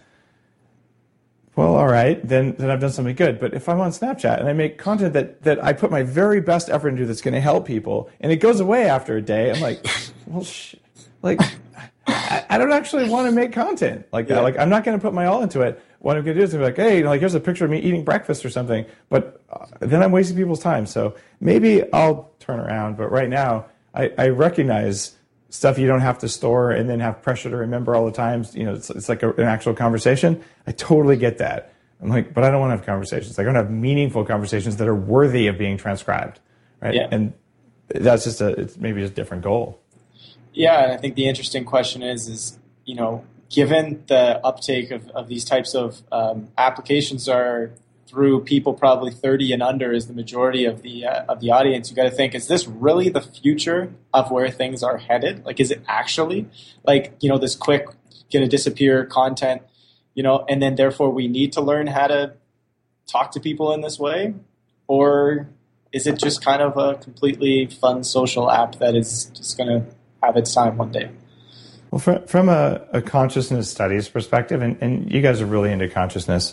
well, all right, then, then I've done something good. But if I'm on Snapchat and I make content that, that I put my very best effort into that's going to help people, and it goes away after a day, I'm like, well, sh- like, I, I don't actually want to make content like that. Yeah. Like, I'm not going to put my all into it. What I'm going to do is be like, hey, like, here's a picture of me eating breakfast or something. But uh, then I'm wasting people's time. So maybe I'll turn around. But right now, I, I recognize stuff you don't have to store and then have pressure to remember all the times. You know, it's, it's like a, an actual conversation. I totally get that. I'm like, but I don't want to have conversations. I want to have meaningful conversations that are worthy of being transcribed, right? Yeah. And that's just a, it's maybe a different goal. Yeah, and I think the interesting question is, is you know, given the uptake of, of these types of um, applications are through people probably thirty and under is the majority of the uh, of the audience. You got to think, is this really the future of where things are headed? Like, is it actually like, you know, this quick gonna disappear content, you know, and then therefore we need to learn how to talk to people in this way, or is it just kind of a completely fun social app that is just gonna have its time one day? Well, from, from a, a consciousness studies perspective, and, and you guys are really into consciousness,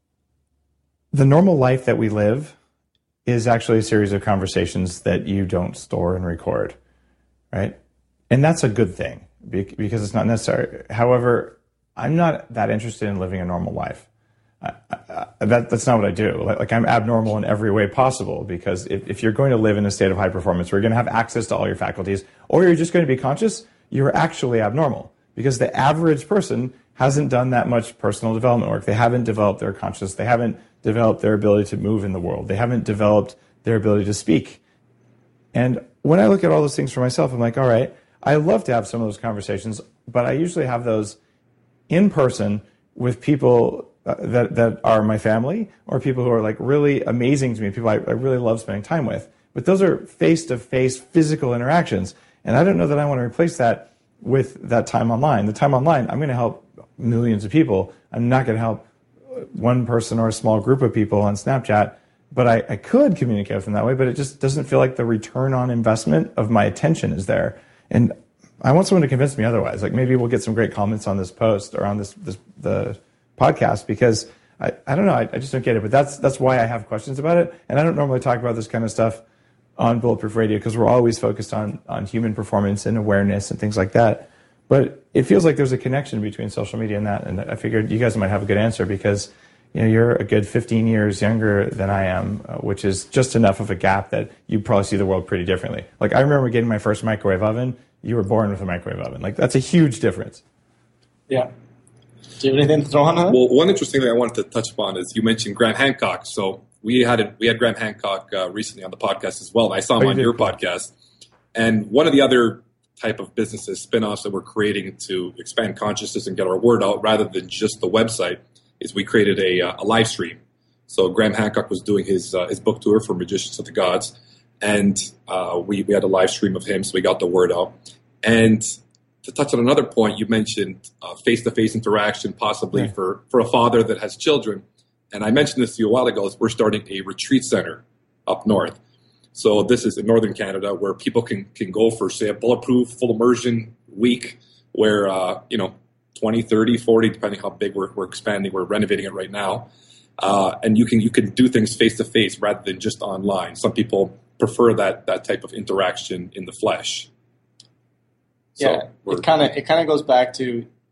the normal life that we live is actually a series of conversations that you don't store and record, right? And that's a good thing because it's not necessary. However, I'm not that interested in living a normal life. I, I, that, that's not what I do. Like, like I'm abnormal in every way possible because if, if you're going to live in a state of high performance where you're going to have access to all your faculties, or you're just going to be conscious, you're actually abnormal because the average person hasn't done that much personal development work. They haven't developed their consciousness. They haven't developed their ability to move in the world. They haven't developed their ability to speak. And when I look at all those things for myself, I'm like, all right, I love to have some of those conversations, but I usually have those in person with people uh, that, that are my family or people who are like really amazing to me, people I, I really love spending time with. But those are face-to-face physical interactions. And I don't know that I want to replace that with that time online. The time online, I'm going to help millions of people. I'm not going to help one person or a small group of people on Snapchat, but I, I could communicate with them that way, but it just doesn't feel like the return on investment of my attention is there. And I want someone to convince me otherwise. Like maybe we'll get some great comments on this post or on this, this the podcast because I, I don't know, I, I just don't get it. But that's that's why I have questions about it. And I don't normally talk about this kind of stuff on Bulletproof Radio because we're always focused on on human performance and awareness and things like that. But it feels like there's a connection between social media and that. And I figured you guys might have a good answer because, you know, you're a good fifteen years younger than I am, uh, which is just enough of a gap that you probably see the world pretty differently. Like I remember getting my first microwave oven. You were born with a microwave oven. Like that's a huge difference. Yeah. Do you have anything to throw on that? Well, one interesting thing I wanted to touch upon is you mentioned Graham Hancock. So we had a, we had Graham Hancock uh, recently on the podcast as well. And I saw him oh, on you your podcast. And one of the other type of businesses, spin-offs that we're creating to expand consciousness and get our word out rather than just the website is we created a, a live stream. So Graham Hancock was doing his uh, his book tour for Magicians of the Gods, and uh, we, we had a live stream of him, so we got the word out. And to touch on another point, you mentioned uh, face-to-face interaction possibly yeah. for, for a father that has children. And I mentioned this to you a while ago, is we're starting a retreat center up north. So this is in northern Canada where people can, can go for, say, a bulletproof full immersion week where, uh, you know, twenty, thirty, forty, depending how big we're, we're expanding. We're renovating it right now. Uh, and you can you can do things face-to-face rather than just online. Some people prefer that that type of interaction in the flesh. So yeah, it kind of it kind of goes back to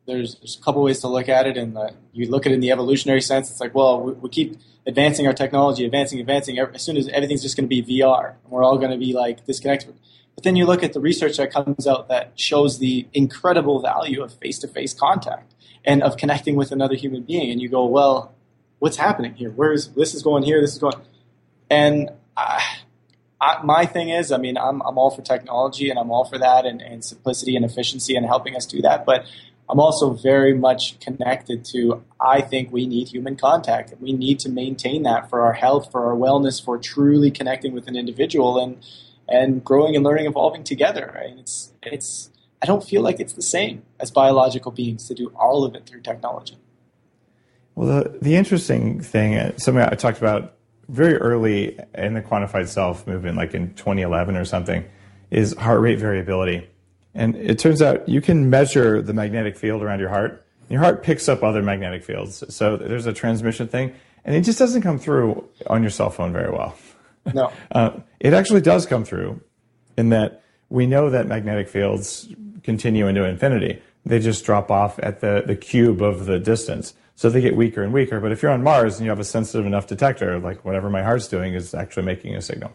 there's, there's a couple ways to look at it. And you look at it in the evolutionary sense. It's like, well, we, we keep advancing our technology, advancing, advancing. As soon as everything's just going to be V R, and we're all going to be like disconnected. But then you look at the research that comes out that shows the incredible value of face-to-face contact and of connecting with another human being. And you go, well, what's happening here? Where is this is going here? This is going, and I, I, my thing is, I mean, I'm I'm all for technology and I'm all for that and, and simplicity and efficiency and helping us do that. But I'm also very much connected to, I think we need human contact. We need to maintain that for our health, for our wellness, for truly connecting with an individual and and growing and learning, evolving together. Right? It's it's. I don't feel like it's the same as biological beings to do all of it through technology. Well, the the interesting thing, something I talked about very early in the quantified self movement, like in twenty eleven or something, is heart rate variability. And it turns out you can measure the magnetic field around your heart. Your heart picks up other magnetic fields. So there's a transmission thing, and it just doesn't come through on your cell phone very well. No. uh, it actually does come through in that we know that magnetic fields continue into infinity. They just drop off at the, the cube of the distance. So they get weaker and weaker. But if you're on Mars and you have a sensitive enough detector, like whatever my heart's doing is actually making a signal.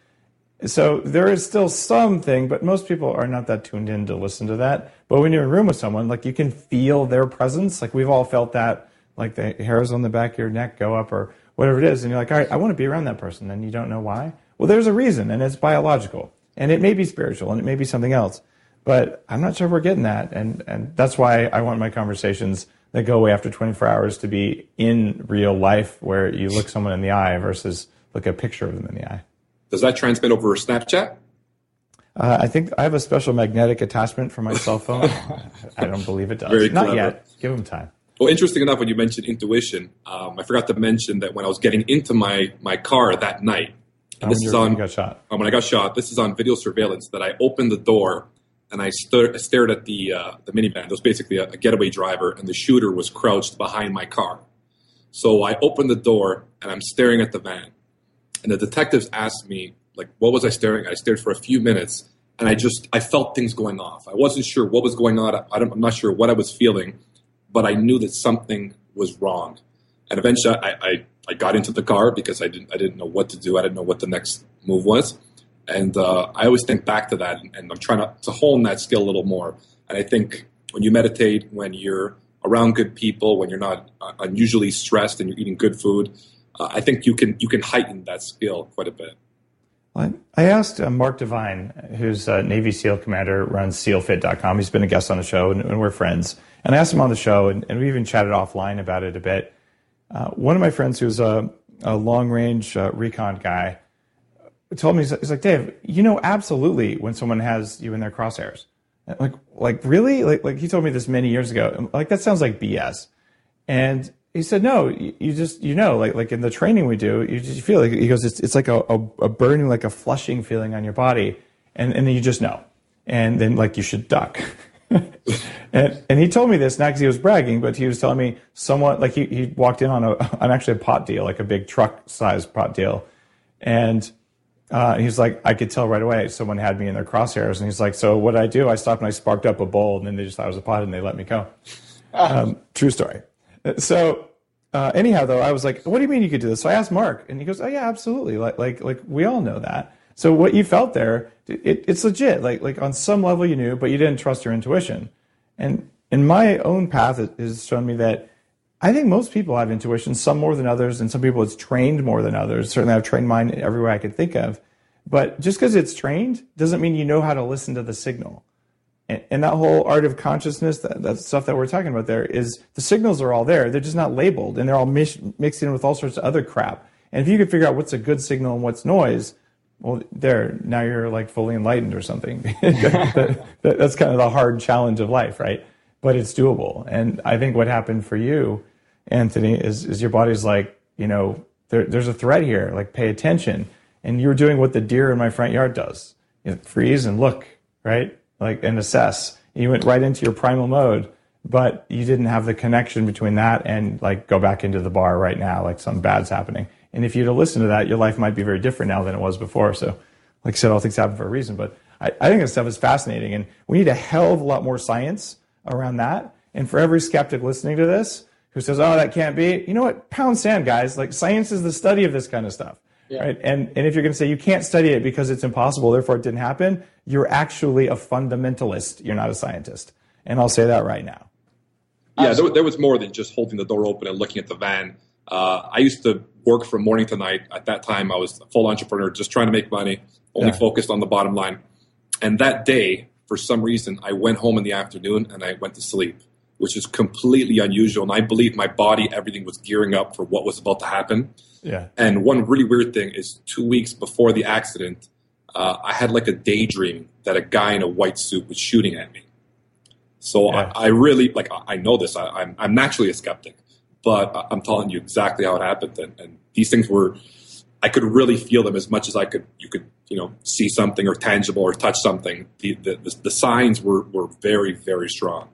So there is still something, but most people are not that tuned in to listen to that. But when you're in a room with someone, like you can feel their presence. Like we've all felt that, like the hairs on the back of your neck go up or whatever it is. And you're like, all right, I want to be around that person. And you don't know why. Well, there's a reason, and it's biological. And it may be spiritual, and it may be something else. But I'm not sure we're getting that. And, and that's why I want my conversations that go away after twenty-four hours to be in real life, where you look someone in the eye versus look a picture of them in the eye. Does that transmit over Snapchat? Uh, I think I have a special magnetic attachment for my cell phone. I don't believe it does. Very Not clever. yet. Give them time. Well, interesting enough, when you mentioned intuition, um, I forgot to mention that when I was getting into my, my car that night, and Oh, this when is you- on you got shot. uh, when I got shot. This is on video surveillance. That I opened the door and I stood, stared at the uh, the minivan. It was basically a, a getaway driver, and the shooter was crouched behind my car. So I opened the door and I'm staring at the van, and the detectives asked me, like, what was I staring at? I stared for a few minutes, and I just I felt things going off. I wasn't sure what was going on. I don't, I'm not sure what I was feeling, but I knew that something was wrong. And eventually, I, I, I got into the car because I didn't I didn't know what to do. I didn't know what the next move was. And uh, I always think back to that, and, and I'm trying to, to hone that skill a little more. And I think when you meditate, when you're around good people, when you're not uh, unusually stressed and you're eating good food, uh, I think you can you can heighten that skill quite a bit. Well, I asked uh, Mark Devine, who's a Navy SEAL commander, runs SEAL Fit dot com. He's been a guest on the show, and, and we're friends. And I asked him on the show, and, and we even chatted offline about it a bit. Uh, one of my friends who's a, a long-range uh, recon guy told me, he's like, Dave, you know absolutely when someone has you in their crosshairs. And like, like really? Like, like he told me this many years ago. I'm like, that sounds like B S. And he said, no, you, you just, you know, like, like in the training we do, you just feel like, he goes, it's, it's like a, a, a burning, like a flushing feeling on your body. And, and then you just know. And then like you should duck. and, and he told me this, not because he was bragging, but he was telling me somewhat, like he, he walked in on a, on actually a pot deal, like a big truck sized pot deal. And, uh, he's like, I could tell right away someone had me in their crosshairs. And he's like, so what did I do? I stopped and I sparked up a bowl, and then they just thought it was a pot and they let me go. Um, true story. So, uh, anyhow, though, I was like, what do you mean you could do this? So I asked Mark, and he goes, oh yeah, absolutely. Like, like, like we all know that. So what you felt there, it, it's legit. Like, like on some level you knew, but you didn't trust your intuition. And in my own path, it has shown me that I think most people have intuition, some more than others, and some people it's trained more than others. Certainly I've trained mine every way I could think of. But just because it's trained doesn't mean you know how to listen to the signal. And, and that whole art of consciousness, that, that stuff that we're talking about there, is the signals are all there. They're just not labeled, and they're all mix, mixed in with all sorts of other crap. And if you could figure out what's a good signal and what's noise, well, there, now you're like fully enlightened or something. that, that, that's kind of the hard challenge of life, right? But it's doable. And I think what happened for you, Anthony, is, is your body's like, you know, there, there's a threat here, like pay attention. And you're doing what the deer in my front yard does. You know, freeze and look, right? Like, and assess. You went right into your primal mode, but you didn't have the connection between that and like go back into the bar right now, like something bad's happening. And if you'd have listened to that, your life might be very different now than it was before. So, like I said, all things happen for a reason. But I, I think this stuff is fascinating. And we need a hell of a lot more science around that. And for every skeptic listening to this who says, oh, that can't be, you know what? Pound sand, guys. Like, science is the study of this kind of stuff. Yeah. Right? And, and if you're going to say you can't study it because it's impossible, therefore it didn't happen, you're actually a fundamentalist. You're not a scientist. And I'll say that right now. Yeah, there, there was more than just holding the door open and looking at the van. Uh, I used to work from morning to night. At that time, I was a full entrepreneur, just trying to make money, only yeah. focused on the bottom line. And that day, for some reason, I went home in the afternoon and I went to sleep, which is completely unusual. And I believe my body, everything was gearing up for what was about to happen. Yeah. And one really weird thing is two weeks before the accident, uh, I had like a daydream that a guy in a white suit was shooting at me. So yeah. I, I really, like, I know this. I, I'm, I'm naturally a skeptic, but I'm telling you exactly how it happened. And, and these things were, I could really feel them as much as I could, you could, you know, see something or tangible or touch something. The, the, the, the signs were, were very, very strong.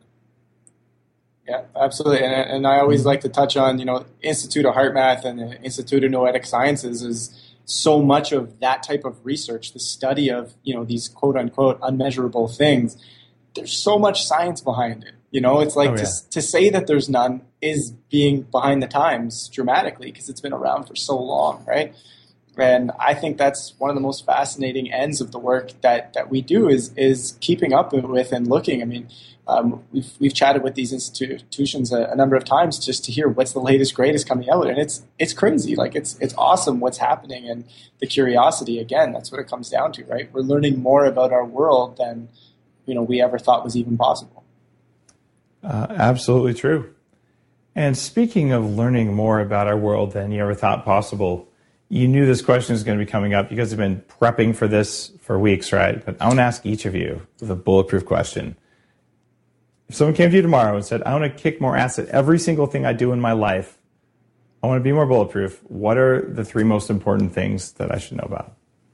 Yeah, absolutely. And, and I always like to touch on, you know, Institute of Heart Math and the Institute of Noetic Sciences is so much of that type of research, the study of, you know, these quote unquote unmeasurable things. There's so much science behind it. You know, it's like oh, yeah. to, to say that there's none is being behind the times dramatically because it's been around for so long, right? And I think that's one of the most fascinating ends of the work that, that we do is is keeping up with and looking. I mean, um, we've we've chatted with these institutions a, a number of times just to hear what's the latest, greatest coming out, and it's it's crazy. Like it's it's awesome what's happening, and the curiosity. Again, that's what it comes down to, right? We're learning more about our world than you know we ever thought was even possible. Uh, absolutely true. And speaking of learning more about our world than you ever thought possible. You knew this question was going to be coming up. You guys have been prepping for this for weeks, right? But I want to ask each of you the bulletproof question. If someone came to you tomorrow and said, I want to kick more ass at every single thing I do in my life, I want to be more bulletproof, what are the three most important things that I should know about?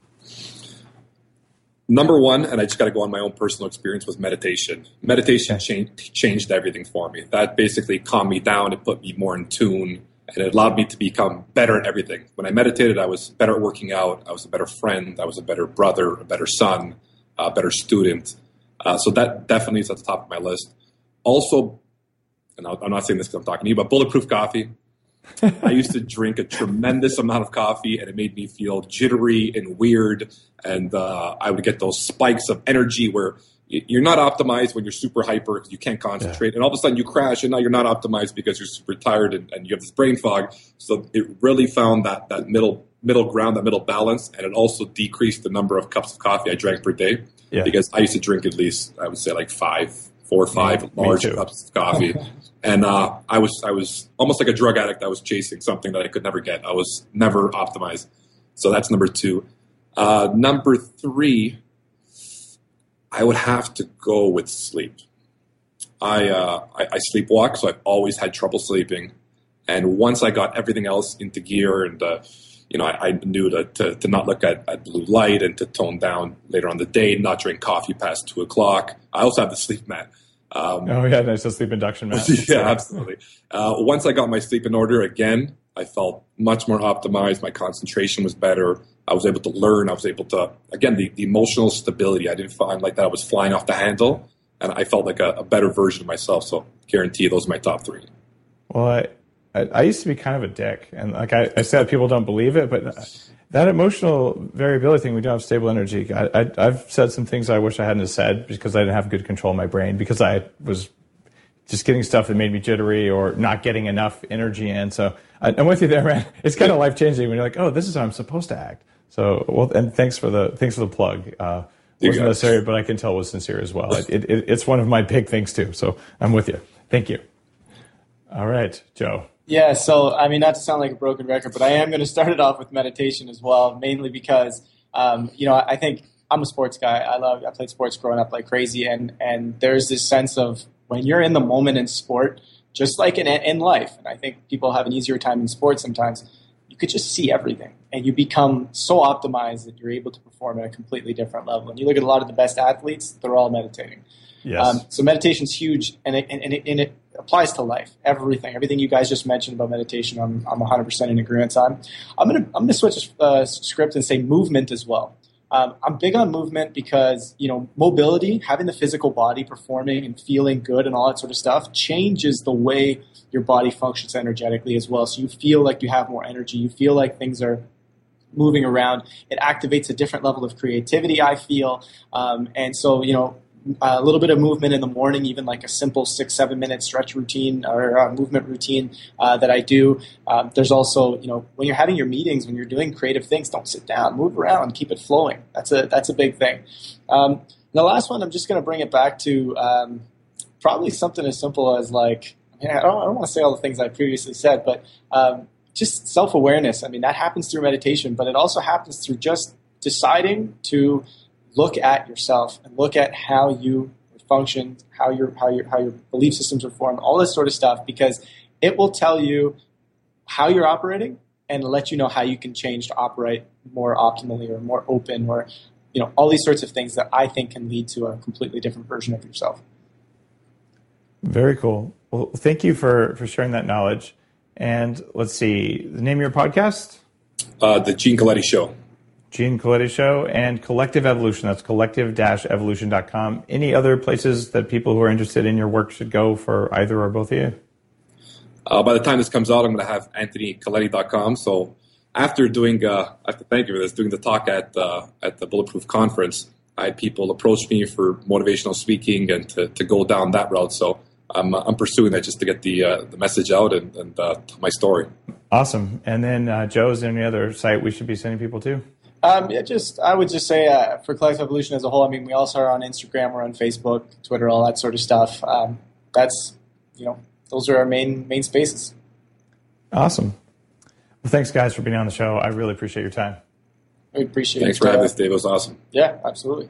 Number one, and I just got to go on my own personal experience, was meditation. Meditation okay. changed, changed everything for me. That basically calmed me down. It put me more in tune. And it allowed me to become better at everything. When I meditated, I was better at working out. I was a better friend. I was a better brother, a better son, a better student. Uh, so that definitely is at the top of my list. Also, and I'm not saying this because I'm talking to you, but bulletproof coffee. I used to drink a tremendous amount of coffee, and it made me feel jittery and weird. And uh, I would get those spikes of energy where you're not optimized when you're super hyper because you can't concentrate. Yeah. And all of a sudden you crash and now you're not optimized because you're super tired and, and you have this brain fog. So it really found that, that middle middle ground, that middle balance. And it also decreased the number of cups of coffee I drank per day yeah. because I used to drink at least, I would say like five, four or five yeah, large cups of coffee. and uh, I was I was almost like a drug addict. I was chasing something that I could never get. I was never optimized. So that's number two. Uh, number three, I would have to go with sleep. I, uh, I I sleepwalk, so I've always had trouble sleeping. And once I got everything else into gear, and uh, you know, I, I knew to, to to not look at, at blue light and to tone down later on the day, not drink coffee past two o'clock. I also have the sleep mat. Um, oh yeah, nice, a sleep induction mat. yeah, absolutely. Uh, once I got my sleep in order again, I felt much more optimized. My concentration was better. I was able to learn. I was able to, again, the, the emotional stability. I didn't find like that I was flying off the handle, and I felt like a, a better version of myself. So guarantee those are my top three. Well, I, I, I used to be kind of a dick, and like I, I said, people don't believe it, but that emotional variability thing, we don't have stable energy. I, I, I've said some things I wish I hadn't said because I didn't have good control of my brain, because I was just getting stuff that made me jittery or not getting enough energy in. So I, I'm with you there, man. It's kind of life changing when you're like, oh, this is how I'm supposed to act. So, well, and thanks for the thanks for the plug. Uh, wasn't necessary, but I can tell it was sincere as well. It, it, it's one of my big things too. So I'm with you. Thank you. All right, Joe. Yeah. So I mean, not to sound like a broken record, but I am going to start it off with meditation as well, mainly because um, you know I think I'm a sports guy. I love I played sports growing up like crazy, and and there's this sense of when you're in the moment in sport, just like in in life, and I think people have an easier time in sports sometimes. You could just see everything, and you become so optimized that you're able to perform at a completely different level. And you look at a lot of the best athletes; they're all meditating. Yes. Um, so meditation's huge, and it, and, it, and it applies to life. Everything, everything you guys just mentioned about meditation, I'm I'm one hundred percent in agreement on. I'm gonna I'm gonna switch uh, script and say movement as well. Um, I'm big on movement because, you know, mobility, having the physical body performing and feeling good and all that sort of stuff changes the way your body functions energetically as well. So you feel like you have more energy. You feel like things are moving around. It activates a different level of creativity, I feel. Um, and so, you know, a little bit of movement in the morning, even like a simple six, seven minute stretch routine or uh, movement routine uh, that I do. Um, there's also, you know, when you're having your meetings, when you're doing creative things, don't sit down, move around, keep it flowing. That's a, that's a big thing. Um, the last one, I'm just going to bring it back to um, probably something as simple as like, I, mean, I don't, I don't want to say all the things I previously said, but um, just self-awareness. I mean, that happens through meditation, but it also happens through just deciding to look at yourself and look at how you function, how your how your how your belief systems are formed, all this sort of stuff, because it will tell you how you're operating and let you know how you can change to operate more optimally or more open, or you know, all these sorts of things that I think can lead to a completely different version of yourself. Very cool. Well, thank you for for sharing that knowledge. And let's see, the name of your podcast? Uh, the Gene Coletti Show. Gene Coletti Show, and Collective Evolution. That's collective dash evolution dot com. Any other places that people who are interested in your work should go for either or both of you? Uh, by the time this comes out, I'm going to have anthony coletti dot com. So after doing, uh, I have to thank you for this, doing the talk at uh, at the Bulletproof Conference, I had people approach me for motivational speaking and to, to go down that route. So I'm I'm pursuing that just to get the uh, the message out and, and uh, my story. Awesome. And then uh, Joe, is there any other site we should be sending people to? Um, yeah, just I would just say uh, for Collective Evolution as a whole, I mean, we also are on Instagram, we're on Facebook, Twitter, all that sort of stuff. Um, that's, you know, those are our main main spaces. Awesome. Well, thanks, guys, for being on the show. I really appreciate your time. We appreciate it. Thanks for having us, Dave. It was awesome. Yeah, absolutely.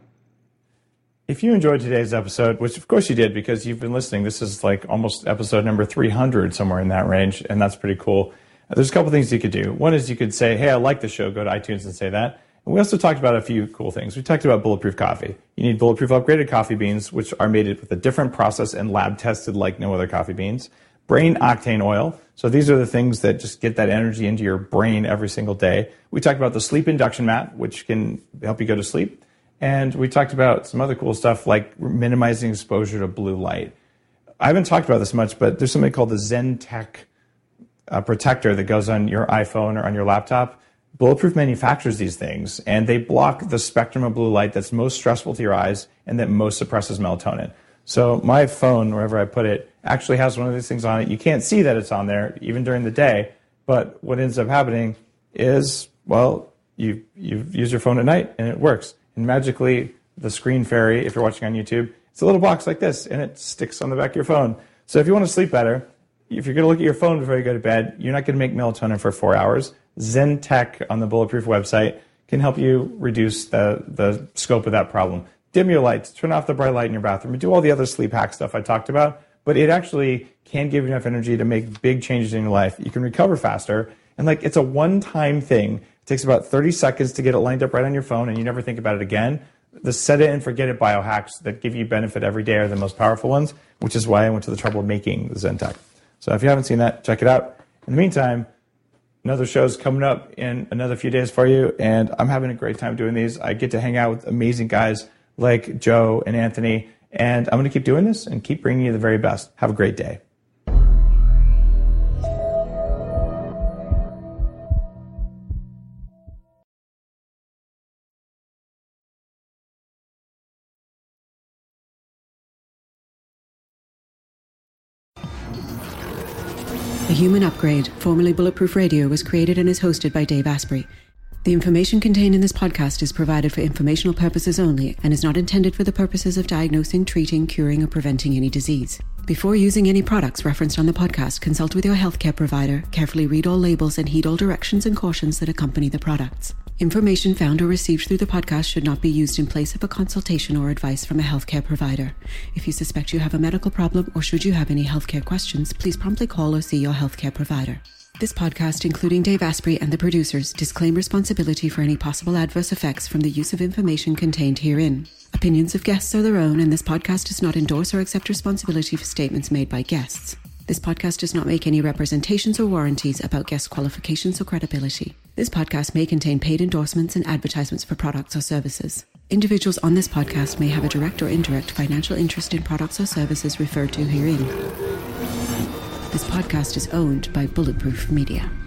If you enjoyed today's episode, which of course you did because you've been listening, this is like almost episode number three hundred, somewhere in that range, and that's pretty cool. There's a couple things you could do. One is you could say, hey, I like the show. Go to iTunes and say that. And we also talked about a few cool things. We talked about Bulletproof coffee. You need Bulletproof upgraded coffee beans, which are made with a different process and lab tested like no other coffee beans. Brain octane oil. So these are the things that just get that energy into your brain every single day. We talked about the sleep induction mat, which can help you go to sleep. And we talked about some other cool stuff like minimizing exposure to blue light. I haven't talked about this much, but there's something called the ZenTech uh, protector that goes on your iPhone or on your laptop. Bulletproof manufactures these things, and they block the spectrum of blue light that's most stressful to your eyes and that most suppresses melatonin. So my phone, wherever I put it, actually has one of these things on it. You can't see that it's on there, even during the day, but what ends up happening is, well, you you use your phone at night, and it works. And magically, the Screen Fairy, if you're watching on YouTube, it's a little box like this, and it sticks on the back of your phone. So if you want to sleep better, if you're going to look at your phone before you go to bed, you're not going to make melatonin for four hours. ZenTech on the Bulletproof website can help you reduce the, the scope of that problem. Dim your lights, turn off the bright light in your bathroom, and do all the other sleep hack stuff I talked about. But it actually can give you enough energy to make big changes in your life. You can recover faster. And like, it's a one-time thing. It takes about thirty seconds to get it lined up right on your phone, and you never think about it again. The set it and forget it biohacks that give you benefit every day are the most powerful ones, which is why I went to the trouble of making the ZenTech. So if you haven't seen that, check it out. In the meantime, another show's coming up in another few days for you, and I'm having a great time doing these. I get to hang out with amazing guys like Joe and Anthony, and I'm going to keep doing this and keep bringing you the very best. Have a great day. The Human Upgrade, formerly Bulletproof Radio, was created and is hosted by Dave Asprey. The information contained in this podcast is provided for informational purposes only and is not intended for the purposes of diagnosing, treating, curing, or preventing any disease. Before using any products referenced on the podcast, consult with your healthcare provider, carefully read all labels, and heed all directions and cautions that accompany the products. Information found or received through the podcast should not be used in place of a consultation or advice from a healthcare provider. If you suspect you have a medical problem or should you have any healthcare questions, please promptly call or see your healthcare provider. This podcast, including Dave Asprey and the producers, disclaim responsibility for any possible adverse effects from the use of information contained herein. Opinions of guests are their own, and this podcast does not endorse or accept responsibility for statements made by guests. This podcast does not make any representations or warranties about guest qualifications or credibility. This podcast may contain paid endorsements and advertisements for products or services. Individuals on this podcast may have a direct or indirect financial interest in products or services referred to herein. This podcast is owned by Bulletproof Media.